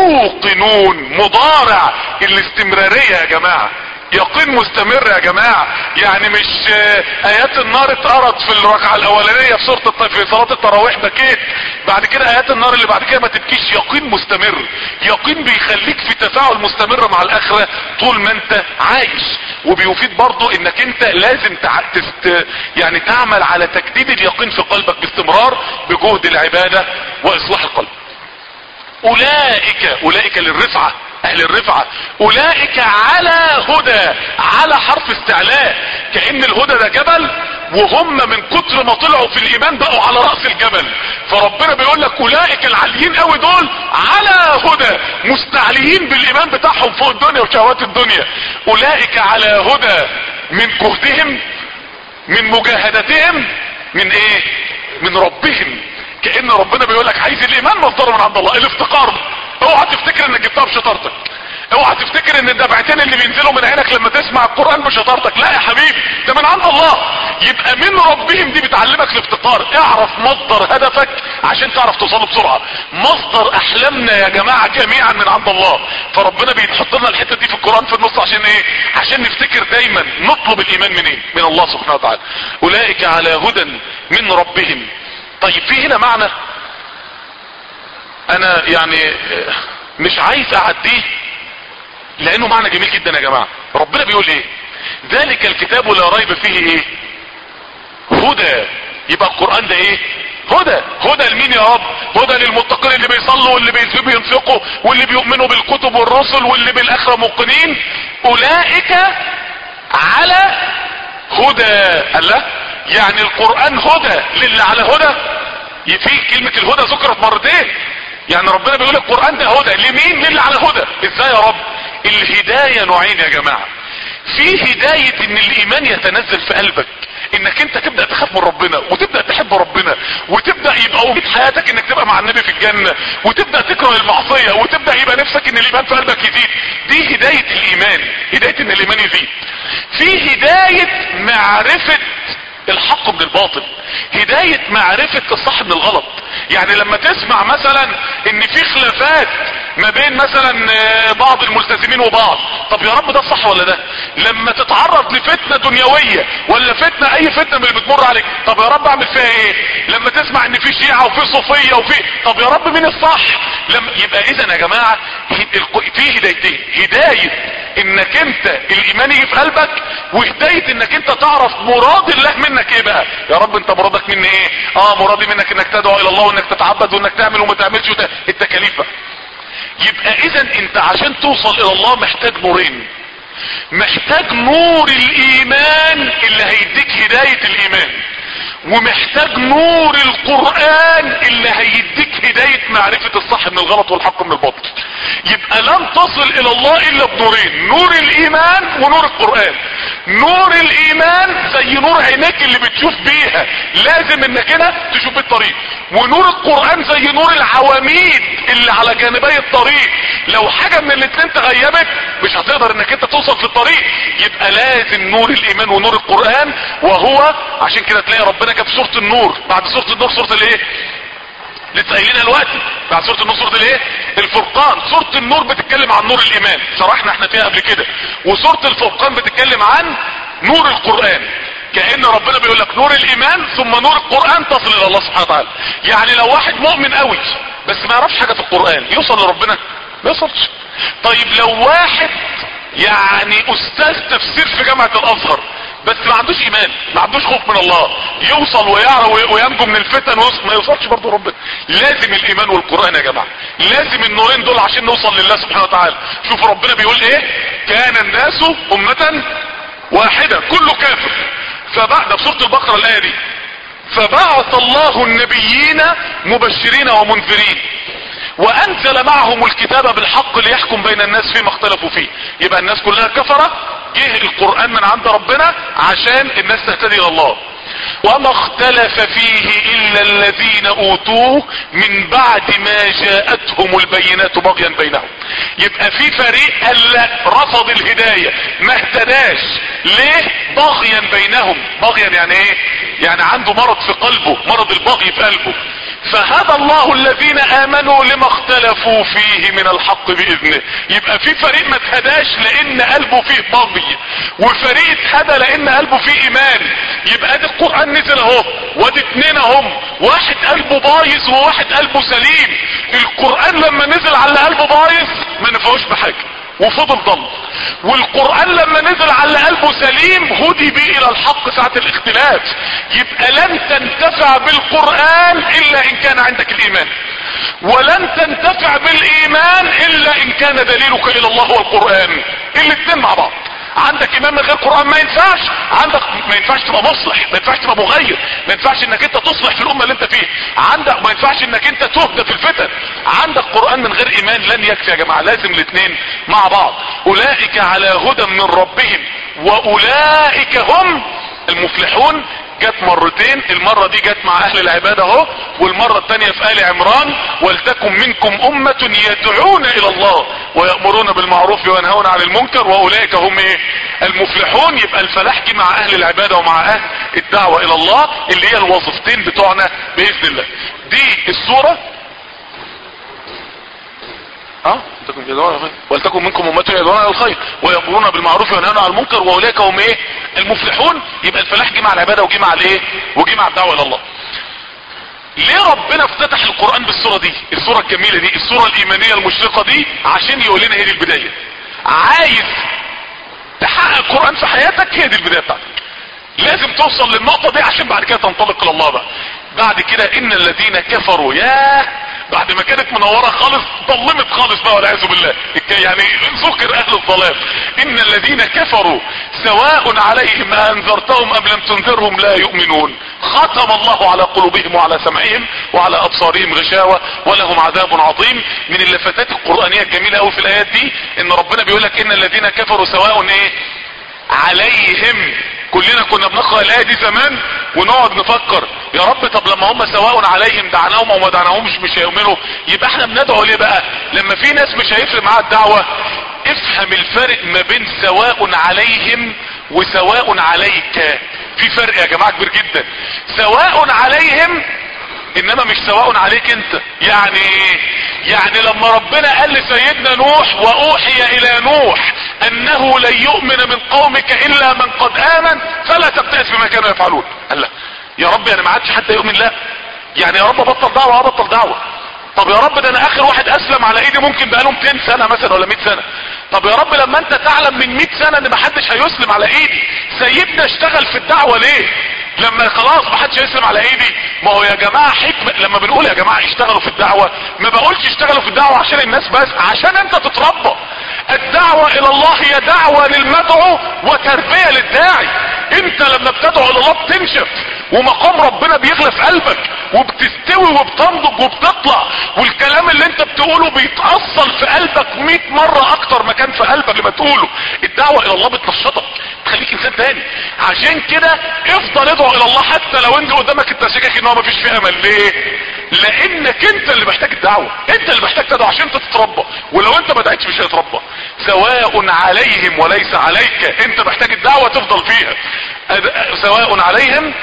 يوقنون مضارع الاستمرارية يا جماعة. يقين مستمر يا جماعة. يعني مش ايات النار اتقرت في الركعة الاولانية في سورة في صلاة التراويح بكيت، بعد كده ايات النار اللي بعد كده ما تبكيش. يقين مستمر. يقين بيخليك في تفاعل مستمر مع الاخرة طول ما انت عايش. وبيفيد برضو انك انت لازم تع... تست... يعني تعمل على تجديد اليقين في قلبك باستمرار بجهد العبادة واصلاح القلب. اولئك اولئك للرفعة، اهل الرفعة. اولئك على هدى، على حرف استعلاء، كأن الهدى ده جبل وهم من كتر ما طلعوا في الايمان بقوا على رأس الجبل. فربنا بيقول لك اولئك العاليين قوي دول على هدى، مستعليين بالايمان بتاعهم فوق الدنيا وشهوات الدنيا. اولئك على هدى من جهدهم، من مجاهدتهم، من ايه؟ من ربهم. كأن ربنا بيقول لك عايز الايمان مصدره من عند الله، الافتقار اوعى تفتكر انك جبتها بشطارتك، اوعى تفتكر ان الدمعتين اللي بينزلوا من عينك لما تسمع القرآن بشطارتك، لا يا حبيبي، ده من عند الله. يبقى من ربهم دي بتعلمك الافتقار. اعرف مصدر هدفك عشان تعرف توصله بسرعة. مصدر احلامنا يا جماعة جميعا من عند الله، فربنا بيحط لنا الحتة دي في القرآن في النص عشان ايه؟ عشان نفتكر دايما نطلب الايمان منين؟ إيه؟ من الله سبحانه وتعالى. اولئك على هدى من ربهم. طيب في هنا معنى انا يعني مش عايز اعديه لانه معنى جميل جدا يا جماعة. ربنا بيقول ايه؟ ذلك الكتاب لا ريب فيه ايه؟ هدى. يبقى القرآن ده ايه؟ هدى. هدى لمين يا رب؟ هدى للمتقين اللي بيصلوا واللي بينفقوا واللي بيؤمنوا بالكتب والرسل واللي بالاخرة موقنين. اولئك على هدى. الله، يعني القرآن هدى للي على هدى. في كلمة الهدى ذكرت مرتين، يعني ربنا بيقول القرآن ده هدى لمين؟ للي على هدى. ازاي يا رب؟ الهداية نوعين يا جماعة. في هداية ان الايمان يتنزل في قلبك، انك انت تبدأ تخاف من ربنا وتبدأ تحب ربنا وتبدأ يبقى وجود حياتك انك تبقى مع النبي في الجنة وتبدأ تكره المعصية وتبدأ يبقى نفسك ان الايمان في قلبك يزيد. دي هداية الايمان، هداية ان الايمان يزيد. في هداية معرفة الحق من الباطل، هداية معرفة الصح من الغلط. يعني لما تسمع مثلا ان في خلافات ما بين مثلا بعض الملتزمين وبعض، طب يا رب ده الصح ولا ده؟ لما تتعرض لفتنة دنيوية ولا فتنة اي فتنة من اللي بتمر عليك، طب يا رب اعمل فيها ايه؟ لما تسمع ان في شيعة وفي صوفية وفي، طب يا رب مين الصح؟ لما يبقى اذا يا جماعة في هدايتين، هداية انك انت الايمان يجي في قلبك، وهداية انك انت تعرف مراد الله منك ايه بقى. يا رب انت مرادك مني ايه؟ اه مرادي منك انك تدعو الى الله وانك تتعبد وانك تعمل وما تعملش التكاليف بقى. يبقى اذا انت عشان توصل الى الله محتاج نورين. محتاج نور الايمان اللي هيديك هداية الايمان، ومحتاج نور القرآن اللي هيديك هداية معرفة الصح من الغلط والحق من الباطل. يبقى لن تصل الى الله الا بنورين، نور الايمان ونور القرآن. نور الايمان زي نور عينيك اللي بتشوف بيها، لازم انك هنا تشوف الطريق. ونور القرآن زي نور العواميد اللي على جانبي الطريق، لو حاجة من الاتنين تغيبت مش هتقدر انك انت توصل في الطريق. يبقى لازم نور الايمان ونور القرآن، وهو عشان كده تلاقي ربنا جاب سورة النور بعد سورة النور سورة الايه؟ لسه قايلينها دلوقتي بعد سورة النور سورة الايه؟ الفرقان. سورة النور بتتكلم عن نور الايمان، شرحنا احنا فيها قبل كده. وسورة الفرقان بتتكلم عن نور القرآن، كأن ربنا بيقول لك نور الايمان ثم نور القرآن تصل الى الله سبحانه وتعالى. يعني لو واحد مؤمن قوي بس ما يعرفش حاجة في القرآن يوصل لربنا؟ ما يوصلش. طيب لو واحد يعني استاذ تفسير في جامعة الازهر بس ما عندوش ايمان، ما عندوش خوف من الله، يوصل ويعرف وينجو من الفتن ويوصل؟ ما يوصلش برضه ربنا. لازم الايمان والقرآن يا جماعة، لازم النورين دول عشان نوصل لله سبحانه وتعالى. شوف ربنا بيقول ايه؟ كان الناس امة واحدة كله كافر، فبعد في سورة البقرة الاية دي، فبعث الله النبيين مبشرين ومنذرين وانزل معهم الكتاب بالحق ليحكم بين الناس فيما اختلفوا فيه. يبقى الناس كلها كفرة، جه القرآن من عند ربنا عشان الناس تهتدي الى الله. وما اختلف فيه الا الذين اوتوه من بعد ما جاءتهم البينات بغيا بينهم. يبقى في فريق قال رفض الهداية ما اهتداش ليه؟ بغيا بينهم. بغيا يعني ايه؟ يعني عنده مرض في قلبه، مرض البغي في قلبه. فهدى الله الذين امنوا لما اختلفوا فيه من الحق باذنه. يبقى في فريق ما اتهداش لان قلبه فيه بغي، وفريق اتهدى لان قلبه فيه ايمان. يبقى ادي القرآن نزل اهو، وادي اتنين اهم، واحد قلبه بايظ وواحد قلبه سليم. القرآن لما نزل على قلبه بايظ ما نفعوش بحاجة وفضل ضل، والقرآن لما نزل على قلبه سليم هدي بيه الى الحق ساعة الاختلاف. يبقى لن تنتفع بالقرآن الا ان كان عندك الايمان، ولن تنتفع بالايمان الا ان كان دليلك الى الله والقرآن. الاتنين مع بعض. عندك ايمان من غير قرآن ما ينفعش، عندك ما ينفعش تبقى مصلح، ما ينفعش تبقى مغير، ما ينفعش انك انت تصلح في الامة اللي انت فيها، عندك ما ينفعش انك انت تهدى في الفتن. عندك قرآن من غير ايمان لن يكفي يا جماعة، لازم الاثنين مع بعض. اولئك على هدى من ربهم واولئك هم المفلحون. جت مرتين، المرة دي جت مع اهل العبادة اهو، والمرة التانية في آل عمران ولتكن منكم امة يدعون الى الله ويأمرون بالمعروف وينهون عن المنكر واولئك هم ايه المفلحون. يبقى الفلاح جه مع اهل العبادة ومع اهل الدعوة الى الله اللي هي الوظيفتين بتوعنا باذن الله. دي السورة اه ولتكن منكم امه يدعون الى الخير ويأمرون بالمعروف وينهون عن المنكر واولئك هم ايه المفلحون. يبقى الفلاح جه مع العباده وجه مع الايه وجه مع الدعوه الى الله. ليه ربنا افتتح القران بالسوره دي، السوره الجميله دي، السوره الايمانيه المشرقه دي؟ عشان يقول لنا هي دي البدايه. عايز تحقق القران في حياتك، هي دي البدايه بتاعتك. لازم توصل للنقطه دي عشان بعد كده تنطلق الى الله بقى. بعد كده ان الذين كفروا، ياه بعد ما كانت منورة خالص ظلمت خالص بقى والعياذ بالله، يعني ذكر اهل الظلام. ان الذين كفروا سواء عليهم انذرتهم ام لم تنذرهم لا يؤمنون، ختم الله على قلوبهم وعلى سمعهم وعلى ابصارهم غشاوة ولهم عذاب عظيم. من اللفتات القرآنية الجميلة قوي في الايات دي ان ربنا بيقول لك ان الذين كفروا سواء ايه عليهم. كلنا كنا بنقرأ الآية دي زمان ونقعد نفكر يا رب طب لما هم سواء عليهم دعناهم وما دعناهمش مش هيؤمنوا، يبقى احنا بندعو ليه بقى لما في ناس مش هيفرق معاها الدعوة؟ افهم الفرق ما بين سواء عليهم وسواء عليك. في فرق يا جماعة كبير جدا. سواء عليهم انما مش سواء عليك انت. يعني يعني لما ربنا قال لسيدنا نوح واوحي الى نوح انه لن يؤمن من قومك الا من قد امن فلا تبتئس بما كانوا يفعلون. قال لا يا رب يعني ما عادش حتى يؤمن؟ لا يعني يا رب بطل دعوه اه بطل دعوه. طب يا رب ده انا اخر واحد اسلم على ايدي ممكن بقاله مئتين سنه مثلا ولا مئة سنه. طب يا رب لما انت تعلم من مئة سنه ان ما حدش هيسلم على ايدي سيدنا اشتغل في الدعوه ليه لما خلاص ما حدش هيسلم على ايدي؟ ما هو يا جماعه حكمه لما بنقول يا جماعه اشتغلوا في الدعوه، ما بقولش اشتغلوا في الدعوه عشان الناس بس، عشان انت تتربى. الدعوه الى الله هي دعوه للمدعو وتربيه للداعي. انت لما بتدعو الى الله بتنشف ومقام ربنا بيغلى في قلبك وبتستوي وبتنضج وبتطلع، والكلام اللي انت بتقوله بيتأصل في قلبك مئة مرة اكتر ما كان في قلبك لما تقوله. الدعوة الى الله بتنشطك تخليك انسان تاني. عشان كده افضل ادعو الى الله حتى لو انت قدامك انت شاكك ان هو مفيش فيه امل. ليه؟ لانك انت اللي محتاج الدعوة، انت اللي محتاج تدعو عشان تتربى، ولو انت ما دعيتش مش هتتربى. سواء عليهم وليس عليك، انت محتاج الدعوة تفضل فيها. سواء عليهم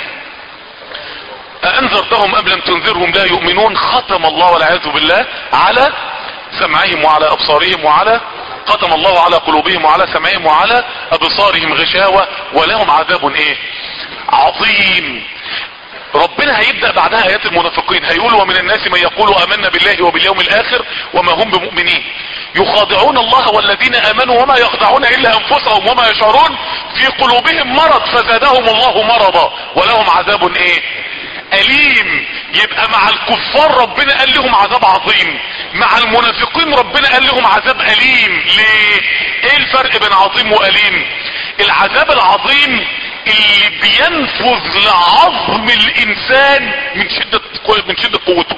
أأنذرتهم أم لم تنذرهم لا يؤمنون، ختم الله والعياذ بالله على سمعهم وعلى أبصارهم وعلى ختم الله على قلوبهم وعلى سمعهم وعلى أبصارهم غشاوة ولهم عذاب ايه عظيم. ربنا هيبدأ بعدها آيات المنافقين، هيقول ومن الناس من يقول آمنا بالله وباليوم الآخر وما هم بمؤمنين يخادعون الله والذين آمنوا وما يخدعون إلا أنفسهم وما يشعرون في قلوبهم مرض فزادهم الله مرضا ولهم عذاب ايه أليم. يبقى مع الكفار ربنا قال لهم عذاب عظيم، مع المنافقين ربنا قال لهم عذاب أليم. ليه؟ ايه الفرق بين عظيم وأليم؟ العذاب العظيم اللي بينفذ لعظم الانسان من شدة من شدة قوته.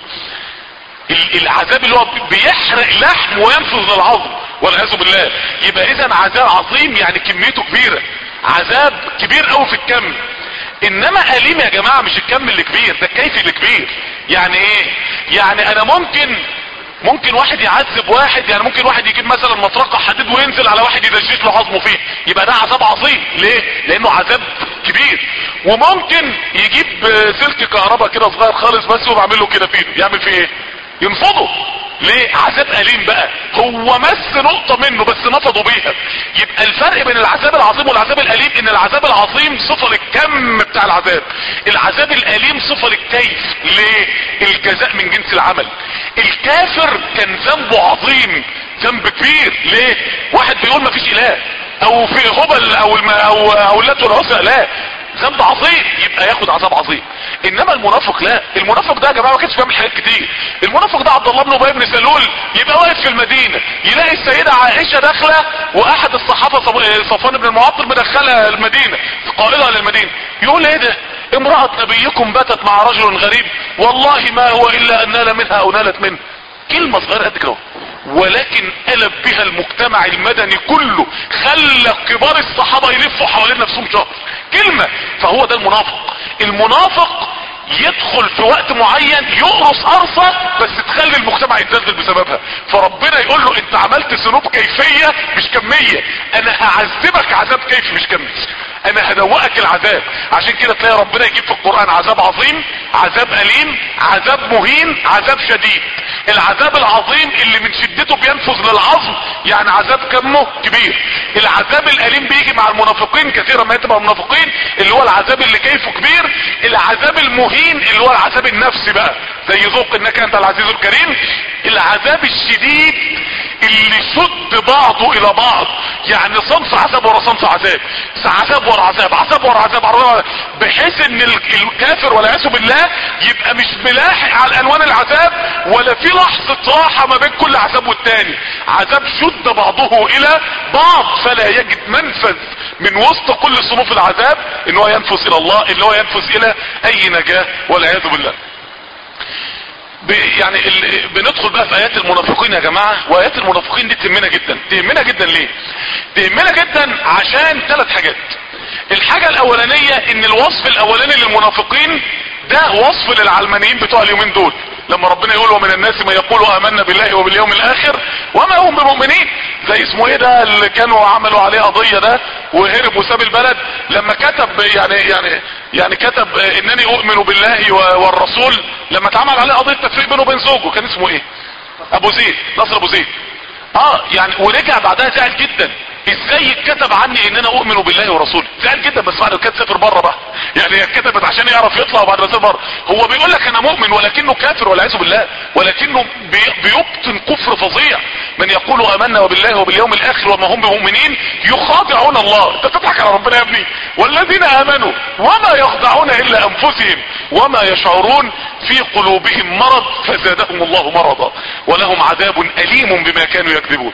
العذاب اللي هو بيحرق لحم وينفذ للعظم والعياذ بالله. يبقى اذا عذاب عظيم يعني كميته كبيرة، عذاب كبير قوي في الكم. انما أليم يا جماعة مش الكم اللي كبير، ده الكيف اللي كبير. يعني ايه؟ يعني انا ممكن ممكن واحد يعذب واحد، يعني ممكن واحد يجيب مثلا مطرقة حديد وينزل على واحد يدشش له عظمه فيه، يبقى ده عذاب عظيم. ليه؟ لانه عذاب كبير. وممكن يجيب سلك كهرباء كده صغير خالص بس وبعمل له كده فيه، يعمل فيه ايه؟ ينفضه. ليه؟ عذاب أليم بقى، هو مس نقطة منه بس نفضوا بيها. يبقى الفرق بين العذاب العظيم والعذاب الأليم ان العذاب العظيم صفة للكم بتاع العذاب، العذاب الأليم صفة للكيف. ليه؟ الجزاء من جنس العمل. الكافر كان ذنبه عظيم، ذنب كبير. ليه؟ واحد بيقول مفيش اله او في هبل او الم... او او اللات والعزى، لا ذنب عظيم يبقى ياخد عذاب عظيم. انما المنافق لا، المنافق ده يا جماعه ما كانش بيعمل حاجات كتير. المنافق ده عبد الله بن ابي بن سلول يبقى واقف في المدينه يلاقي السيده عائشه داخله واحد الصحابه صفوان بن المعطل مدخلها المدينه قائلها للمدينه، يقول ايه ده؟ امراه نبيكم باتت مع رجل غريب والله ما هو الا ان نال منها او نالت منه. كلمه صغيره قد كده ولكن قلب بها المجتمع المدني كله، خلى كبار الصحابة يلفوا حوالين نفسهم شهر. كلمة. فهو ده المنافق المنافق يدخل في وقت معين يقرص قرصة بس تخلي المجتمع يتزلزل بسببها، فربنا يقول له انت عملت ذنوب كيفية مش كمية، انا هعذبك عذاب كيفي مش كمي، انا هدوقك العذاب. عشان كده تلاقي ربنا يجيب في القرآن عذاب عظيم، عذاب أليم، عذاب مهين، عذاب شديد. العذاب العظيم اللي من شدته بينفذ للعظم، يعني عذاب كمه كبير. العذاب الأليم بيجي مع المنافقين كثيرا ما يتبع المنافقين، اللي هو العذاب اللي كيفه كبير. العذاب المهين اللي هو العذاب النفسي بقى، زي ذوق انك انت العزيز الكريم. العذاب الشديد اللي شد بعضه الى بعض، يعني صنف عذاب ورا صنف عذاب، عذاب ورا عذاب، عذاب ورا عذاب، عذاب، بحيث ان الكافر والعياذ بالله يبقى مش ملاحق على الوان العذاب، ولا في لحظة راحة ما بين كل عذاب والتاني. عذاب شد بعضه الى بعض فلا يجد منفذ من وسط كل صنوف العذاب ان هو ينفذ الى الله، ان هو ينفذ الى اي نجاة والعياذ بالله. يعني بندخل بقى في ايات المنافقين يا جماعة، وايات المنافقين دي تهمنا جدا. تهمنا جدا ليه؟ تهمنا جدا عشان ثلاث حاجات. الحاجة الاولانية ان الوصف الاولاني للمنافقين ده وصف للعلمانيين بتوع اليومين دول، لما ربنا يقول ومن الناس ما يقول امنا بالله وباليوم الاخر وما هم بمؤمنين. زي اسمه ايه ده اللي كانوا عملوا عليه قضية ده وهرب وساب البلد، لما كتب يعني يعني يعني كتب انني اؤمن بالله والرسول، لما اتعمل عليه قضية تفريق بينه وبين زوجه، كان اسمه ايه؟ ابو زيد، نصر ابو زيد. اه يعني ورجع بعدها زعل جدا، ازاي اتكتب عني ان انا اؤمن بالله ورسوله؟ زعل جدا، بس بعد كده سافر بره بقى، يعني هي اتكتبت عشان يعرف يطلع، وبعد ما سافر بره هو بيقول لك انا مؤمن ولكنه كافر والعياذ بالله، ولكنه بي بيبطن كفر فظيع. من يقول امنا بالله وباليوم الاخر وما هم بمؤمنين يخادعون الله. انت بتضحك على ربنا يا ابني؟ والذين امنوا وما يخدعون الا انفسهم وما يشعرون في قلوبهم مرض فزادهم الله مرضا ولهم عذاب اليم بما كانوا يكذبون.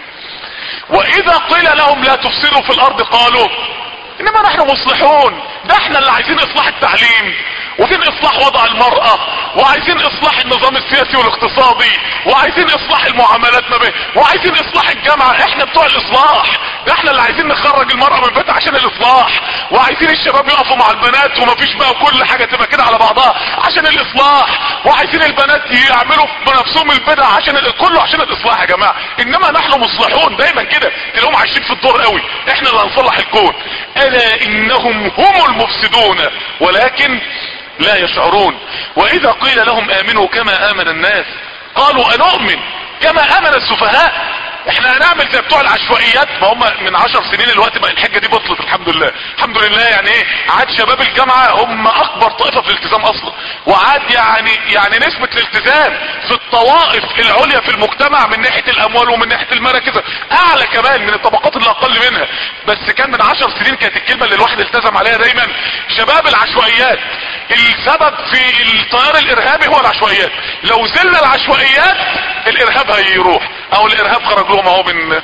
واذا قيل لهم لا تفسدوا في الارض قالوا انما نحن مصلحون. ده احنا اللي عايزين اصلاح التعليم، وعايزين اصلاح وضع المرأة، وعايزين اصلاح النظام السياسي والاقتصادي، وعايزين اصلاح المعاملات ما بين، وعايزين اصلاح الجامعة. احنا بتوع الاصلاح، ده احنا اللي عايزين نخرج المرأة من بيتها عشان الاصلاح، وعايزين الشباب يقفوا مع البنات ومفيش بقى كل حاجة تبقى كده على بعضها عشان الاصلاح، وعايزين البنات يعملوا بنفسهم البدع عشان ال... كله عشان الاصلاح يا جماعة. انما نحن مصلحون، دايما كده تلاقيهم عايشين في الدور قوي، احنا اللي هنصلح الكون. الا انهم هم المفسدون ولكن لا يشعرون. واذا قيل لهم امنوا كما امن الناس قالوا انؤمن كما امن السفهاء. احنا هنعمل زي بتوع العشوائيات، ما هم من عشر سنين الوقت بقى الحجة دي بطلت الحمد لله. الحمد لله يعني ايه؟ عاد شباب الجامعة هم اكبر طائفة في الالتزام اصلا، وعاد يعني يعني نسبة الالتزام في الطوائف العليا في المجتمع من ناحية الاموال ومن ناحية المراكز اعلى كمان من الطبقات اللي اقل منها. بس كان من عشر سنين كانت الكلمة اللي الواحد التزم عليها دايما شباب العشوائيات. السبب في التيار الارهابي هو العشوائيات، لو زلنا العشوائيات الارهاب هيروح، او الارهاب خرج لهم اهو من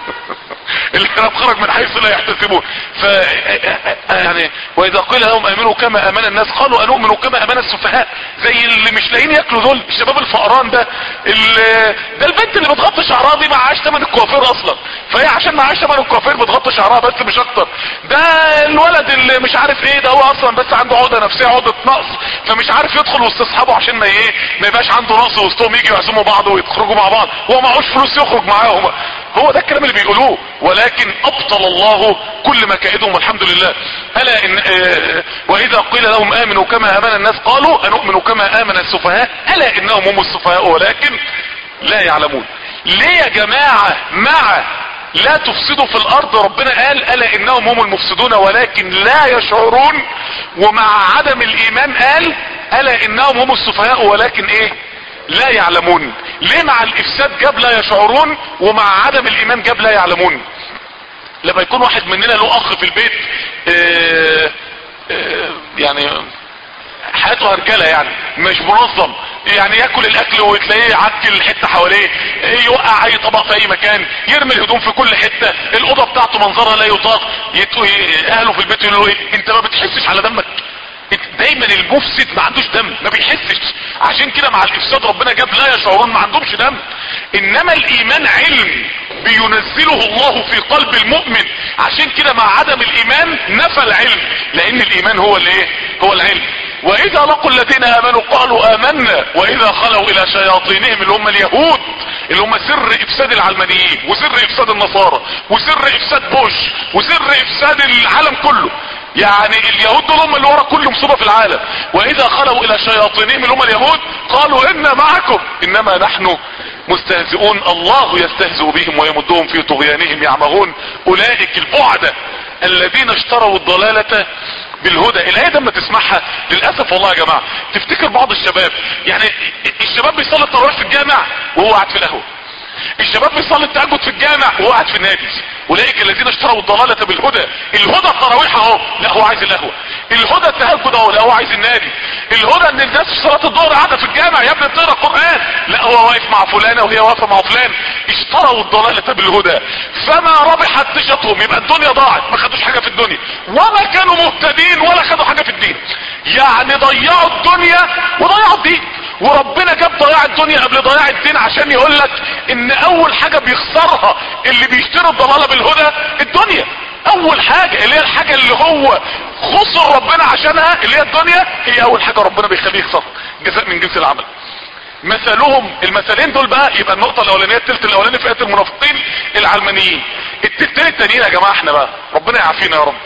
الارهاب خرج من حيث لا يحتسبون. ف يعني واذا قيل لهم امنوا كما امن الناس قالوا انؤمن كما امن السفهاء. زي اللي مش لاقيين ياكلوا دول، الشباب الفقران ده، ده البنت اللي بتغطي شعرها دي معهاش ثمن الكوافير اصلا، فهي عشان معهاش ثمن الكوافير بتغطي شعرها بس مش اكتر. ده الولد اللي مش عارف ايه، ده هو اصلا بس عنده عقده نفسيه، عقده نقص، فمش عارف يدخل وسط اصحابه عشان ما ايه ما يبقاش عنده نقص وسطهم، يجي يعزموا بعض ويخرجوا مع بعض، هو معهوش فلوس يخرج معاهم. هو ده الكلام اللي بيقولوه، ولكن ابطل الله كل مكائدهم والحمد لله. الا ان آه واذا قيل لهم امنوا كما امن الناس قالوا انؤمن كما امن السفهاء الا انهم هم السفهاء ولكن لا يعلمون. ليه يا جماعة مع لا تفسدوا في الارض ربنا قال الا انهم هم المفسدون ولكن لا يشعرون، ومع عدم الايمان قال الا انهم هم السفهاء ولكن ايه لا يعلمون؟ ليه مع الافساد جاب لا يشعرون ومع عدم الايمان جاب لا يعلمون؟ لما يكون واحد مننا له اخ في البيت اه اه يعني حياته هرجله، يعني مش منظم، يعني ياكل الاكل وتلاقيه يعكل الحته حواليه، يوقع اي طبق في اي مكان، يرمي الهدوم في كل حته، الاوضه بتاعته منظرها لا يطاق، اهله في البيت يقولوا ايه انت ما بتحسش على دمك؟ دايما المفسد ما عندوش دم، ما بيحسش. عشان كده مع الافساد ربنا جاب لا يشعرون، ما عندهمش دم. انما الايمان علم بينزله الله في قلب المؤمن، عشان كده مع عدم الايمان نفى العلم، لان الايمان هو الايه هو العلم. واذا لقوا الذين امنوا قالوا امنا واذا خلوا الى شياطينهم اللي هم اليهود اللي هم سر افساد العلمانيين وسر افساد النصارى وسر افساد بوش وسر افساد العالم كله. يعني اليهود دول هم اللي ورا كل مصيبه في العالم. واذا خلوا الى شياطينهم اللي هم اليهود قالوا انا معكم انما نحن مستهزئون الله يستهزئ بهم ويمدهم في طغيانهم يعمهون اولئك البعدة الذين اشتروا الضلالة بالهدى. الايه لما تسمعها للاسف والله يا جماعه تفتكر بعض الشباب، يعني الشباب بيصلي التراويح في الجامع وهو قاعد في القهوه، الشباب بيصلي التهجد في الجامع وهو قاعد في النادي. اولئك الذين اشتروا الضلاله بالهدى. الهدى التراويح اهو، لا هو عايز القهوه. الهدى التهجد اهو، لا هو عايز النادي. الهدى ان الناس في صلاه الظهر قاعده في الجامع يا ابني بتقرا قران، لا هو واقف مع فلانه وهي واقفه مع فلان. اشتروا الضلاله بالهدى فما ربحت تجارتهم. يبقى الدنيا ضاعت، ما خدوش حاجه في الدنيا وما كانوا مهتدين ولا خدوا حاجه في الدين. يعني ضيعوا الدنيا وضيعوا الدين. وربنا جاب ضياع الدنيا قبل ضياع الدين عشان يقول لك ان اول حاجه بيخسرها اللي بيشتري الضلاله بالهدى الدنيا. اول حاجه اللي هي الحاجه اللي هو خسر ربنا عشانها اللي هي الدنيا، هي اول حاجه ربنا بيخليه يخسرها، جزاء من جنس العمل. مثلهم المثلين دول بقى، يبقى النقطه الاولانيه التلت الاولاني في ايه المنافقين العلمانيين. التلتين التانيين يا جماعه احنا بقى ربنا يعافينا يا رب.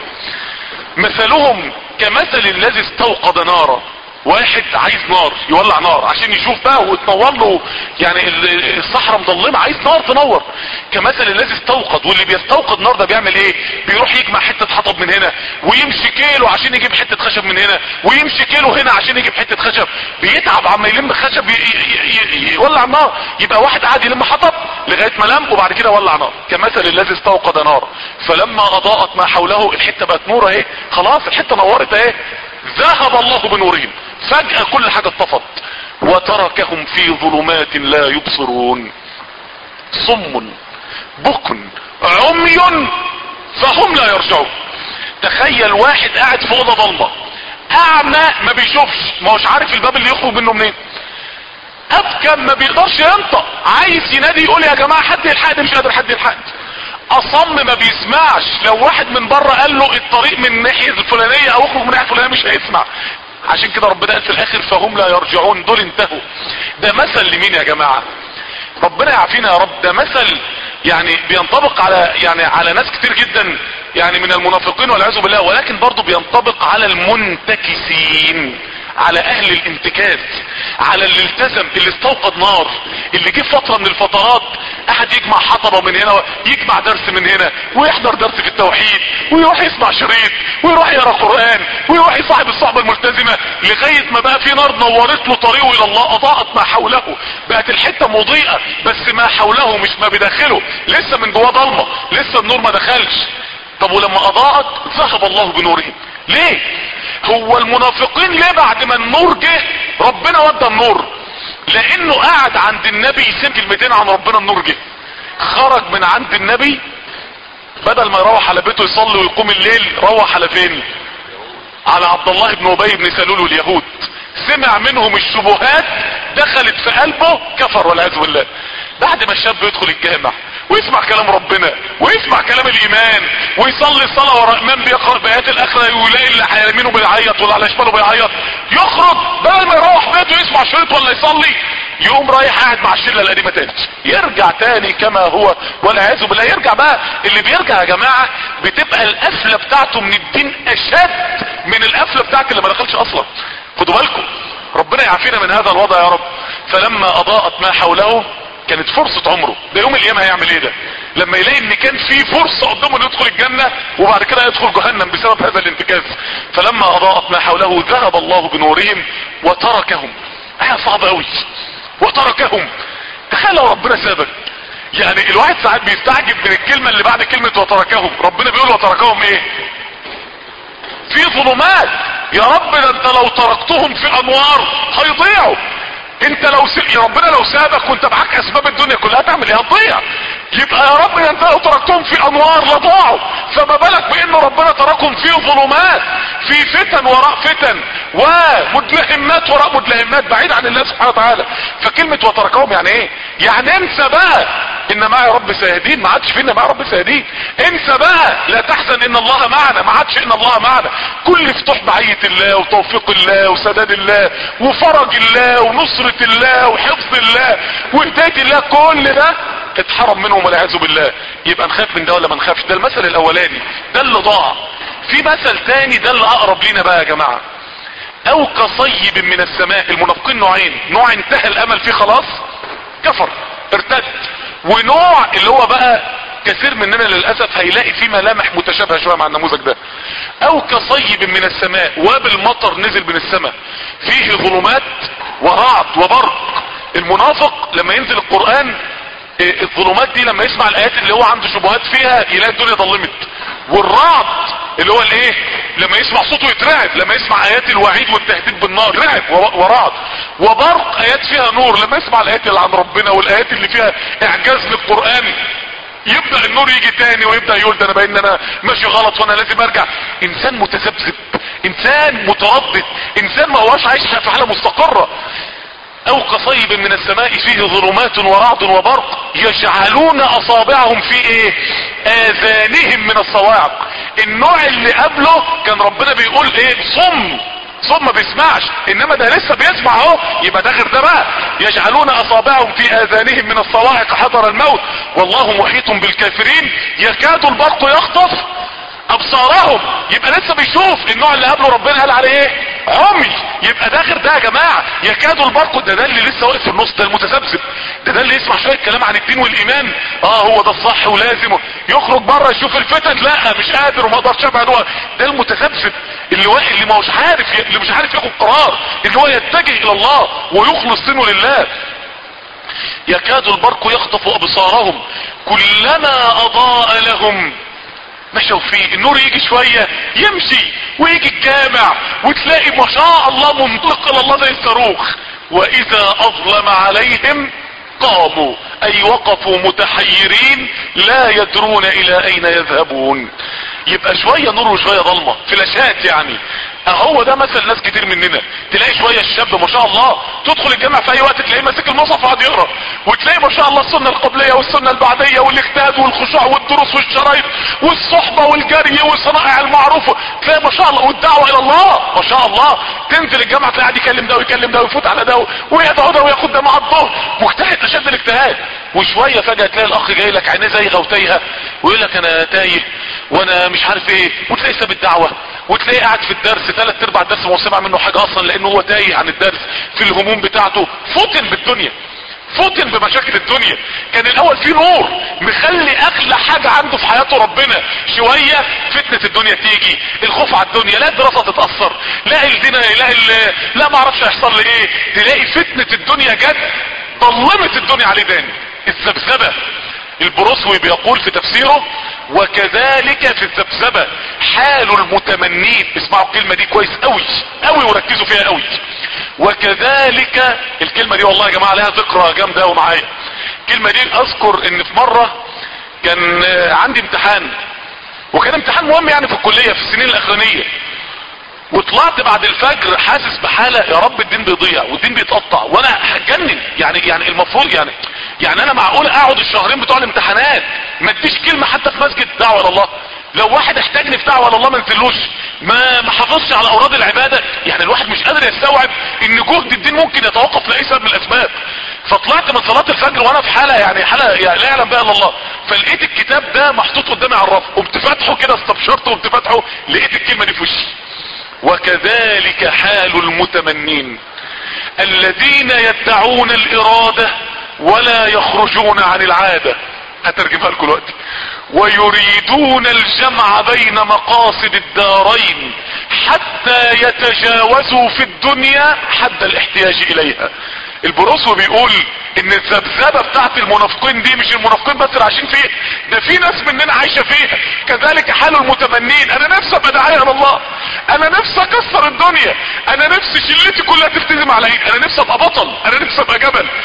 مثلهم كمثل الذي استوقد نارا. واحد عايز نار يولع نار عشان يشوف بقى وتنور له، يعني الصحراء مظلمه عايز نار تنور. كمثل الذي استوقد، واللي بيستوقد نار ده بيعمل ايه؟ بيروح يجمع حته حطب من هنا ويمشي كيلو عشان يجيب حته خشب من هنا ويمشي كيلو هنا عشان يجيب حته خشب. بيتعب عما يلم خشب يولع النار. يبقى واحد قاعد يلم حطب لغايه ما لم وبعد كده ولع نار. كمثل الذي استوقد نار فلما اضاءت ما حوله، الحته بقت نور اهي، خلاص الحته نورت اهي. ذهب الله بنورهم، فجأة كل حاجة اتطفت وتركهم في ظلمات لا يبصرون. صم بكم عمي فهم لا يرجعون. تخيل واحد قاعد في اوضه ضلمه، اعمى ما بيشوفش، ما هوش عارف الباب اللي يخرج منه منين، ابكم ما بيقدرش ينطق، عايز ينادي يقول يا جماعه حد يلحقني، مش قادر حد يلحقني. اصم ما بيسمعش، لو واحد من بره قال له الطريق من الناحيه الفلانيه او اخرج من الناحيه الفلانيه مش هيسمع. عشان كده ربنا قال في الاخر فهم لا يرجعون، دول انتهوا. ده مثل لمين يا جماعه؟ ربنا يعافينا يا رب. ده مثل يعني بينطبق على يعني على ناس كتير جدا يعني من المنافقين والعياذ بالله، ولكن برضه بينطبق على المنتكسين، على اهل الانتكاس، على اللي التزم، اللي استوقد نار، اللي جه فتره من الفترات احد يجمع حطبه من هنا يجمع درس من هنا ويحضر درس في التوحيد ويروح يسمع شريط ويروح يقرا قران ويروح يصاحب الصحبه الملتزمه لغايه ما بقى في نار نورت له طريقه الى الله، اضاءت ما حوله، بقت الحته مضيئه بس ما حوله مش ما بداخله، لسه من جواه ضلمه، لسه النور ما دخلش. طب ولما اضاءت ذهب الله بنورهم. ليه؟ هو المنافقين ليه بعد ما النور جه ربنا ودى النور؟ لانه قاعد عند النبي يسمع كلمتين عن ربنا النور جه. خرج من عند النبي بدل ما يروح على بيته يصلي ويقوم الليل، روح على فين؟ على عبد الله بن ابي بن سلول واليهود. سمع منهم الشبهات دخلت في قلبه، كفر والعياذ بالله. بعد ما الشاب يدخل الجامع ويسمع كلام ربنا ويسمع كلام الايمان ويصلي الصلاه ورا امام بيقرا بايات الاخره ويلاقي اللي على يمينه بيعيط واللي على شماله بيعيط، يخرج بدل ما يروح بيته يسمع شريط ولا يصلي يقوم رايح قاعد مع الشله القديمه تاني، يرجع تاني كما هو والعياذ بالله. يرجع بقى، اللي بيرجع يا جماعه بتبقى القفله بتاعته من الدين اشد من القفله بتاعت اللي ما دخلش اصلا. خدوا بالكم، ربنا يعافينا من هذا الوضع يا رب. فلما اضاءت ما حوله، كانت فرصة عمره ده. يوم القيامة هيعمل ايه ده؟ لما يلاقي ان كان في فرصة قدامه انه يدخل الجنة وبعد كده يدخل جهنم بسبب هذا الانتكاس. فلما اضاءت ما حوله ذهب الله بنورهم وتركهم. ايه صعبة قوي، وتركهم. تخيل لو ربنا سابك، يعني الواحد ساعات بيستعجب من الكلمة اللي بعد كلمة وتركهم. ربنا بيقول وتركهم ايه؟ في ظلمات. يا رب ده انت لو تركتهم في انوار هيضيعوا. انت لو س... يا ربنا لو سابك وانت معاك اسباب الدنيا كلها تعمل ايه؟ هتضيع. يبقى يا رب انت لو تركتهم في انوار لضاعوا، فما بالك بان ربنا تركهم في ظلمات، في فتن وراء فتن ومدلهمات وراء مدلهمات بعيد عن الله سبحانه وتعالى. فكلمة وتركهم يعني ايه؟ يعني انسى بقى ان معي رب سيهدين، ما عادش فينا معي رب سيهدين. انسى بقى لا تحزن ان الله معنا، ما عادش ان الله معنا. كل فتوح معية الله وتوفيق الله وسداد الله وفرج الله ونصرة الله وحفظ الله وهداية الله، كل ده اتحرم منهم والعياذ بالله. يبقى نخاف من ده ولا ما نخافش؟ ده المثل الاولاني، ده اللي ضاع. في مثل تاني ده اللي اقرب لينا بقى يا جماعة. او كصيب من السماء. المنافقين نوعين، نوع انتهى الامل فيه خلاص كفر ارتد، ونوع اللي هو بقى كثير مننا للأسف هيلاقي فيه ملامح متشابهة شوية مع النموذج ده. او كصيب من السماء، وابل مطر نزل من السماء فيه ظلمات ورعد وبرق. المنافق لما ينزل القرآن الظلمات دي لما يسمع الايات اللي هو عنده شبهات فيها يلاقي الدنيا ظلمت، والرعد اللي هو الايه لما يسمع صوته يترعب، لما يسمع ايات الوعيد والتهديد بالنار رعب ورعد، وبرق ايات فيها نور لما يسمع الايات اللي عن ربنا والايات اللي فيها اعجاز للقرآن يبدأ النور يجي تاني ويبدأ يقول ده انا باين انا ماشي غلط وانا لازم ارجع. انسان متذبذب، انسان متردد، انسان ما هواش عايش في حالة مستقرة. او كصيب من السماء فيه ظلمات ورعد وبرق يجعلون اصابعهم في ايه اذانهم من الصواعق. النوع اللي قبله كان ربنا بيقول ايه صم صم ما بيسمعش، انما ده لسه بيسمع اهو، يبقى ده غير ده بقى. يجعلون اصابعهم في اذانهم من الصواعق حذر الموت والله محيط بالكافرين يكاد البرق يخطف ابصارهم. يبقى لسه بيشوف. النوع اللي قبله ربنا قال عليه ايه عمي، يبقى ده غير ده يا جماعه. يكاد البرق ده ده اللي لسه واقف في النص، ده المتذبذب، ده ده اللي يسمع شويه كلام عن الدين والايمان، اه هو ده الصح ولازم يخرج بره يشوف الفتن، لا مش قادر وما اقدرش ابعد. هو ده المتذبذب اللي واحد اللي مش عارف اللي مش عارف ياخد قرار ان هو يتجه الى الله ويخلص دينه لله. يكاد البرق يخطف ابصارهم كلما اضاء لهم مشوا فيه. النور يجي شوية يمشي ويجي الجامع وتلاقي ما شاء الله منطلق الى الله زي الصاروخ. واذا اظلم عليهم قاموا اي وقفوا متحيرين لا يدرون الى اين يذهبون. يبقى شوية نور وشوية ظلمة فلاشات يعني. اهو ده مثل ناس كتير مننا، تلاقي شوية الشاب ما شاء الله تدخل الجامع في اي وقت تلاقيه ماسك المصحف وقاعد يقرا، وتلاقي ما شاء الله السنة القبلية والسنة البعدية والاجتهاد والخشوع والدروس والشرايط والصحبة والجري والصنائع المعروفة، تلاقي ما شاء الله والدعوة الى الله ما شاء الله. تنزل الجامعة تلاقي قاعد يكلم ده ويكلم ده ويفوت على ده ويدعو ده وياخد ده مع الظهر، مجتهد اشد الاجتهاد. وشوية فجأة تلاقي الاخ جاي لك عينيه زي غوتيها ويقول لك انا تايه وانا مش عارف ايه، وتلاقي ساب الدعوة وتلاقيه قاعد في الدرس ثلاث ارباع الدرس ما هو سمع منه حاجة اصلا، لانه هو تايه عن الدرس في الهموم بتاعته، فتن بالدنيا، فتن بمشاكل الدنيا. كان الاول في نور مخلي اغلى حاجة عنده في حياته ربنا، شوية فتنة الدنيا تيجي، الخوف على الدنيا، لا الدراسة تتأثر، لا الدين، لا ال... لا ما اعرفش هيحصل لي ايه، تلاقي فتنة الدنيا جت ظلمت الدنيا عليه تاني. الذبذبة البروسوي بيقول في تفسيره وكذلك في الذبذبة حال المتمنين. اسمعوا الكلمة دي كويس قوي قوي وركزوا فيها قوي. وكذلك الكلمة دي والله يا جماعة لها ذكرى جامدة قوي معايا. الكلمة دي اذكر ان في مرة كان عندي امتحان، وكان امتحان مهم يعني في الكلية في السنين الاخرانية، وطلعت بعد الفجر حاسس بحالة يا رب الدين بيضيع والدين بيتقطع وانا هتجنن يعني. يعني المفروض يعني يعني انا معقول اقعد الشهرين بتوع الامتحانات ما اديش كلمة حتى في مسجد دعوة لله؟ لو واحد احتاجني في دعوة لله ما انزلوش، ما ما حافظش على اوراد العبادة؟ يعني الواحد مش قادر يستوعب ان جهد الدين ممكن يتوقف لاي سبب من الاسباب. فطلعت من صلاة الفجر وانا في حالة يعني حالة يعني لا يعلم بها الا الله. فلقيت الكتاب ده محطوط قدامي على الرف، قمت فاتحه كده استبشرته وقمت فاتحه لقيت الكلمة دي في وشي. وكذلك حال المتمنين الذين يدعون الارادة ولا يخرجون عن العادة. هترجمها لكم دلوقتي. ويريدون الجمع بين مقاصد الدارين حتى يتجاوزوا في الدنيا حد الاحتياج اليها. البروسو بيقول ان الذبذبه بتاعت المنافقين دي مش المنافقين بس اللي عايشين فيها، ده في ناس مننا عايشه فيها. كذلك حال المتمنين. انا نفسي ابقى داعيه الى الله، انا نفسي اكسر الدنيا، انا نفسي شلتي كلها تلتزم على ايدي، انا نفسي ابقى بطل، انا نفسي ابقى جبل. قاعد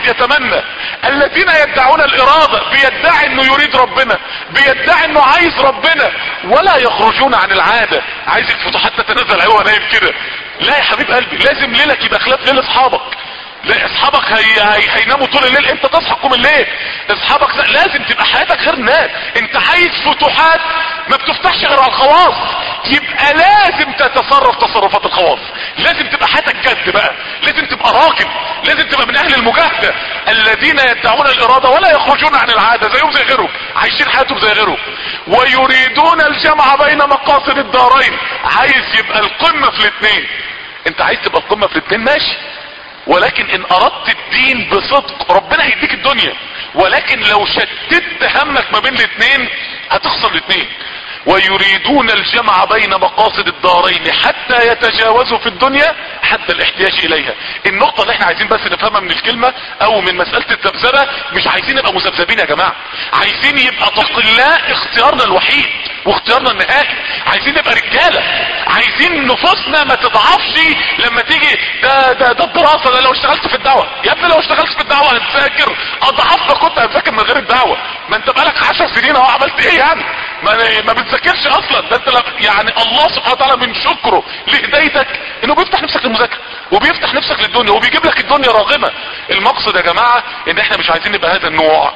واحد يتمنى. الذين يدعون الارادة بيدعي انه يريد ربنا، بيدعي انه عايز ربنا، ولا يخرجون عن العادة. عايز الفتوحات تتنزل هو نايم كده؟ لا يا حبيب قلبي، لازم ليلك يبقى خلاف ليل اصحابك. لا اصحابك هي... هي... هيناموا طول الليل، انت تصحى قوم الليل. اصحابك لازم تبقى حياتك غير الناس. انت عايز فتوحات ما بتفتحش غير على الخواص، يبقى لازم تتصرف تصرفات الخواص. لازم تبقى حياتك جد بقى، لازم تبقى راجل، لازم تبقى من اهل المجاهدة. الذين يدعون الارادة ولا يخرجون عن العادة، زيهم زي غيرهم، عايشين حياتهم زي غيرهم. ويريدون الجمع بين مقاصد الدارين، عايز يبقى القمة في الاثنين. انت عايز تبقى القمة في الاثنين ماشي، ولكن ان اردت الدين بصدق ربنا هيديك الدنيا، ولكن لو شتت همك ما بين الاثنين هتخسر الاثنين. ويريدون الجمع بين مقاصد الدارين حتى يتجاوزوا في الدنيا حتى الاحتياج اليها. النقطة اللي احنا عايزين بس نفهمها من الكلمة او من مسألة الذبذبة، مش عايزين نبقى مذبذبين يا جماعة، عايزين يبقى تقي الله اختيارنا الوحيد واختيارنا النهائي. عايزين نبقى رجالة، عايزين نفوسنا ما تضعفش لما تيجي ده ده ده الدراسة. ده لو اشتغلت في الدعوة يا ابني، لو اشتغلت في الدعوة هتذاكر اضعاف ما كنت هتذاكر من غير الدعوة. ما انت بقالك عشر سنين اهو، عملت ايه يعني؟ ما ما بتذاكرش اصلا. ده انت يعني الله سبحانه وتعالى من شكره لهدايتك انه بيفتح نفسك للمذاكره وبيفتح نفسك للدنيا وبيجيب لك الدنيا راغمه. المقصد يا جماعه ان احنا مش عايزين نبقى هذا النوع.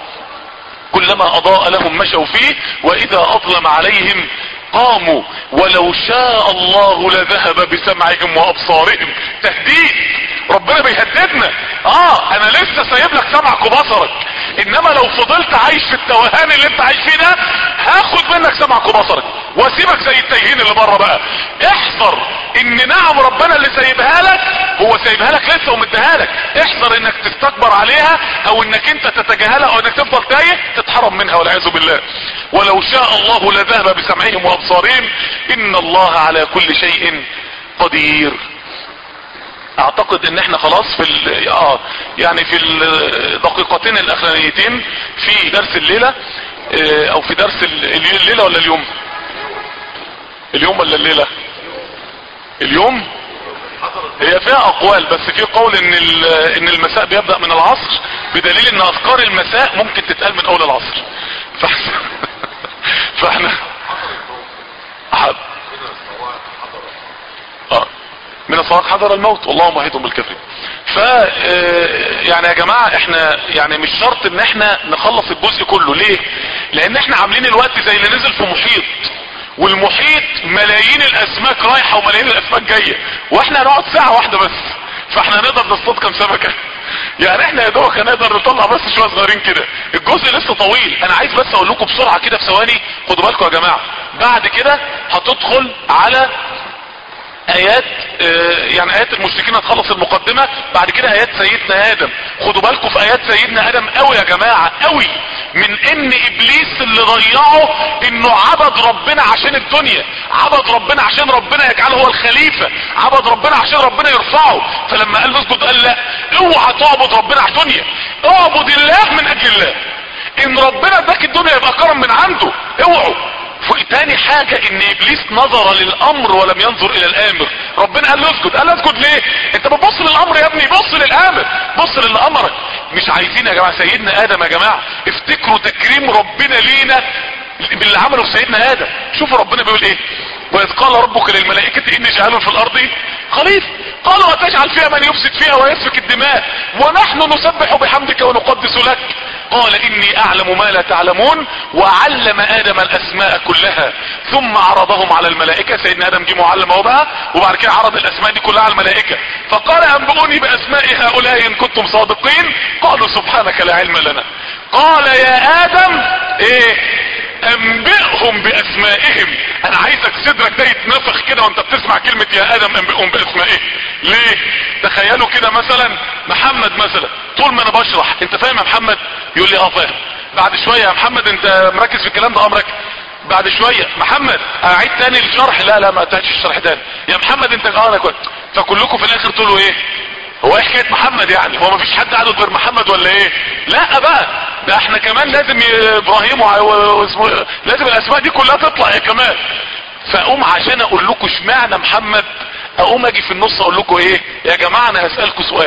كلما اضاء لهم مشوا فيه واذا اظلم عليهم قاموا ولو شاء الله لذهب بسمعهم وابصارهم. تهديد، ربنا بيهددنا. اه انا لسه سايب لك سمعك وبصرك، انما لو فضلت عايش في التوهان اللي انت عايش فيه ده هاخد منك سمعك وبصرك واسيبك زي التايهين اللي بره. بقى احذر ان نعم ربنا اللي سايبها لك هو سايبها لك لسه ومديها لك، احذر انك تستكبر عليها او انك انت تتجاهلها او انك تفضل تايه تتحرم منها والعياذ بالله. ولو شاء الله لذهب بسمعهم وابصارهم ان الله على كل شيء قدير. اعتقد ان احنا خلاص في ال... اه يعني في الدقيقتين الاخرانيتين في درس الليلة اه او في درس الليلة ولا اليوم اليوم ولا الليلة اليوم. هي فيها اقوال، بس في قول ان ان المساء بيبدأ من العصر، بدليل ان اذكار المساء ممكن تتقال من اول العصر. فاحنا فاحنا اه من الصلاة حضر الموت والله مهيتم بالكافرين. ف يعني يا جماعة احنا يعني مش شرط ان احنا نخلص الجزء كله. ليه؟ لان احنا عاملين الوقت زي اللي نزل في محيط، والمحيط ملايين الاسماك رايحة وملايين الاسماك جاية، واحنا هنقعد ساعة واحدة بس، فاحنا نقدر نصطاد كام سمكة؟ يعني احنا يا دوبك هنقدر نطلع بس شوية صغيرين كده. الجزء لسه طويل. انا عايز بس اقول لكم بسرعة كده في ثواني، خدوا بالكم يا جماعة. بعد كده هتدخل على ايات اه يعني ايات المشركين، هتخلص المقدمة. بعد كده ايات سيدنا ادم. خدوا بالكم في ايات سيدنا ادم قوي يا جماعة قوي، من ان ابليس اللي ضيعه انه عبد ربنا عشان الدنيا، عبد ربنا عشان ربنا يجعله هو الخليفة، عبد ربنا عشان ربنا يرفعه. فلما قال اسجد قال لا، اوعى تعبد ربنا عشان الدنيا، اعبد الله من اجل الله. ان ربنا اداك الدنيا يبقى كرم من عنده، اوعوا. تاني حاجة ان ابليس نظر للامر ولم ينظر الى الامر. ربنا قال له اسجد، قال له اسجد ليه؟ انت بتبص للامر يا ابني، بص للامر، بص للي امرك. مش عايزين يا جماعة سيدنا ادم يا جماعة افتكروا تكريم ربنا لينا باللي عمله في سيدنا ادم. شوفوا ربنا بيقول ايه: واذ قال ربك للملائكة اني جعل في الارض خليفة قالوا وتجعل فيها من يفسد فيها ويسفك الدماء ونحن نسبح بحمدك ونقدس لك قال اني اعلم ما لا تعلمون وعلم ادم الاسماء كلها ثم عرضهم على الملائكة. سيدنا ادم جه معلم اهو بقى، وبعد كده عرض الاسماء دي كلها على الملائكة فقال انبئوني باسماء هؤلاء ان كنتم صادقين قالوا سبحانك لا علم لنا. قال يا ادم ايه؟ انبئهم باسمائهم. انا عايزك صدرك ده يتنفخ كده وانت بتسمع كلمة يا ادم انبئهم باسمائهم. ليه؟ تخيلوا كده مثلا محمد مثلا، طول ما انا بشرح انت فاهم يا محمد؟ يقول لي اه فاهم. بعد شوية يا محمد انت مركز في الكلام ده؟ اه مركز. بعد شوية محمد اعيد تاني الشرح؟ لا لا ما تعيدش الشرح تاني. يا محمد انت اه انا كنت. فكلكم في الاخر تقولوا ايه؟ هو ايه حكاية محمد يعني؟ هو مفيش حد قاعد غير محمد ولا ايه؟ لا بقى، ده احنا كمان لازم ابراهيم واسمه، لازم الاسماء دي كلها تطلع يا كمان. فاقوم عشان اقول لكم اشمعنى محمد، اقوم اجي في النص اقول لكم ايه يا جماعة؟ انا هسألكم سؤال،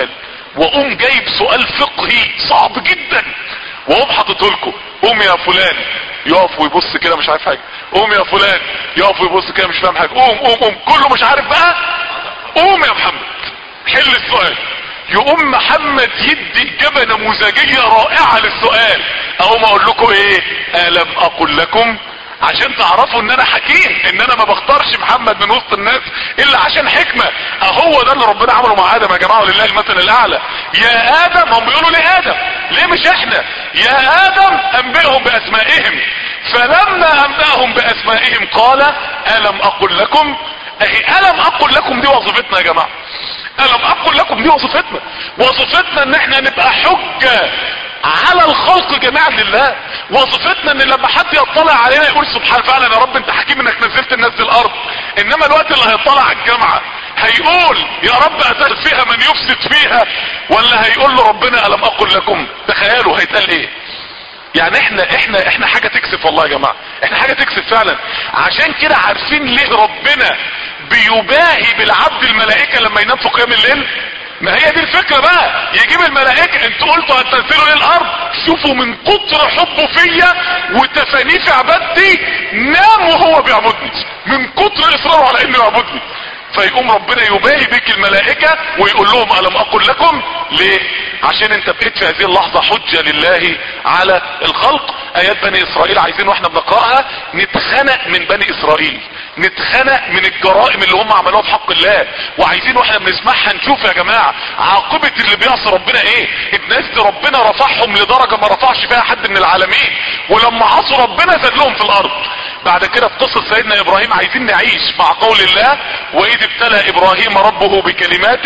واقوم جايب سؤال فقهي صعب جدا واقوم حاطته لكم. قوم يا فلان، يقف ويبص كده مش عارف حاجه. قوم يا فلان، يقف ويبص كده مش فاهم حاجه. قوم قوم قوم، كله مش عارف بقى. قوم يا محمد حل السؤال. يقوم محمد يدي اجابه نموذجيه رائعه للسؤال. اقوم اقول لكم ايه؟ الم اقل لكم، عشان تعرفوا ان انا حكيم، ان انا ما بختارش محمد من وسط الناس الا عشان حكمة. اهو ده اللي ربنا عمله مع ادم يا جماعة، ولله المثل الاعلى. يا ادم، هم بيقولوا ليه ادم؟ ليه مش احنا؟ يا ادم انبئهم باسمائهم. فلما انبئهم باسمائهم قال الم اقل لكم. اهي الم اقل لكم دي وظيفتنا يا جماعة. الم اقل لكم دي وظيفتنا. وظيفتنا ان احنا نبقى حجة على الخلق جميعا لله. وظيفتنا ان لما حد يطلع علينا يقول سبحان فعلا يا رب انت حكيم انك نزلت الناس دي الارض. انما الوقت اللي هيطلع على الجامعة هيقول يا رب اتت فيها من يفسد فيها، ولا هيقول له ربنا الم اقل لكم؟ تخيلوا هيتقال ايه. يعني احنا احنا احنا حاجة تكسف والله يا جماعة، احنا حاجة تكسف فعلا. عشان كده عارفين ليه ربنا بيباهي بالعبد الملائكة لما ينام في قيام الليل؟ ما هي دي الفكرة بقى. يجيب الملائكة، انتوا قلتوا هتنزلوا ليه الارض؟ شوفوا من كتر حبه فيا وتفانيه في عبادتي نام وهو بيعبدني، من كتر اصراره على انه يعبدني. فيقوم ربنا يباهي بك الملائكة ويقول لهم الم اقل لكم. ليه؟ عشان انت بقيت في هذه اللحظة حجة لله على الخلق. ايات بني اسرائيل عايزين واحنا بنقرأها نتخنق من بني اسرائيل، نتخنق من الجرائم اللي هم عملوها في حق الله. وعايزين واحنا بنسمعها نشوف يا جماعة عاقبة اللي بيعصي ربنا ايه. الناس دي ربنا رفعهم لدرجة ما رفعش فيها حد من العالمين، ولما عصوا ربنا ذلهم في الارض. بعد كده في قصة سيدنا ابراهيم عايزين نعيش مع قول الله واذ ابتلى ابراهيم ربه بكلمات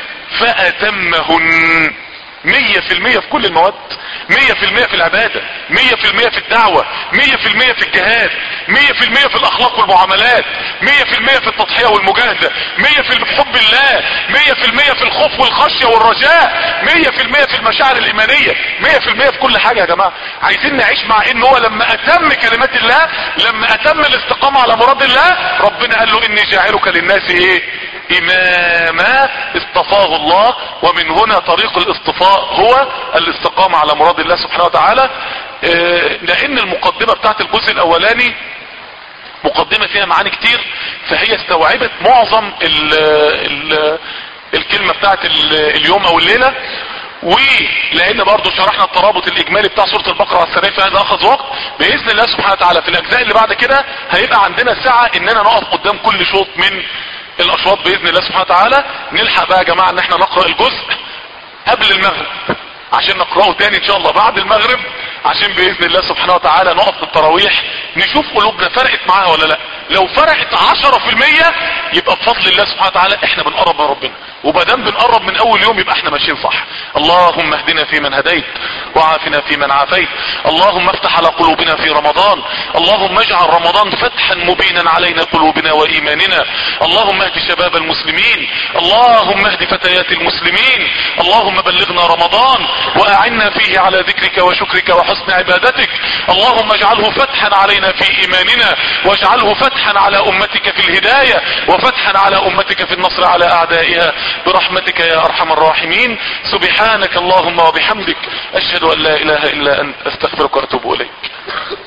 فاتمهن. مية في المية في كل المواد، مية في المية في العبادة، مية في المية في الدعوة، مية في المية في الجهاد، مية في المية في الاخلاق والمعاملات، مية في المية في التضحية والمجاهدة، مية في حب الله، مية في المية في الخوف والخشية والرجاء، مية في المية في المشاعر الايمانية، مية في المية في كل حاجة يا جماعة. عايزين نعيش مع ان هو لما اتم كلمات الله، لما اتم الاستقامة على مراد الله، ربنا قال له اني جاعلك للناس ايه؟ اماما. اصطفاه الله. ومن هنا طريق الاصطفاء هو الاستقامة على مراد الله سبحانه وتعالى. اه لان المقدمة بتاعت الجزء الاولاني مقدمة فيها معاني كتير، فهي استوعبت معظم ال ال الكلمة بتاعت اليوم او الليلة. ولان برضو شرحنا الترابط الاجمالي بتاع سورة البقرة على السريع، فهذا اخذ وقت. باذن الله سبحانه وتعالى في الاجزاء اللي بعد كده هيبقى عندنا ساعة اننا نقف قدام كل شوط من الاشواط باذن الله سبحانه وتعالى. نلحق بقى يا جماعة ان احنا نقرأ الجزء قبل المغرب عشان نقرأه تاني ان شاء الله بعد المغرب، عشان باذن الله سبحانه وتعالى نقف في التراويح نشوف قلوبنا فرقت معاها ولا لا. لو فرقت عشرة في المية يبقى بفضل الله سبحانه وتعالى احنا بنقرب من ربنا، وبدام بنقرب من اول يوم يبقى احنا ماشيين صح. اللهم اهدنا فيمن هديت وعافنا فيمن عافيت. اللهم افتح على قلوبنا في رمضان. اللهم اجعل رمضان فتحا مبينا علينا قلوبنا وايماننا. اللهم اهد شباب المسلمين. اللهم اهد فتيات المسلمين. اللهم بلغنا رمضان واعنا فيه على ذكرك وشكرك وحسن عبادتك. اللهم اجعله فتحا علينا في ايماننا، واجعله فتحا على امتك في الهداية، وفتحا على امتك في النصر على اعدائها برحمتك يا ارحم الراحمين. سبحانك اللهم وبحمدك اشهد ان لا اله الا انت استغفرك واتوب اليك.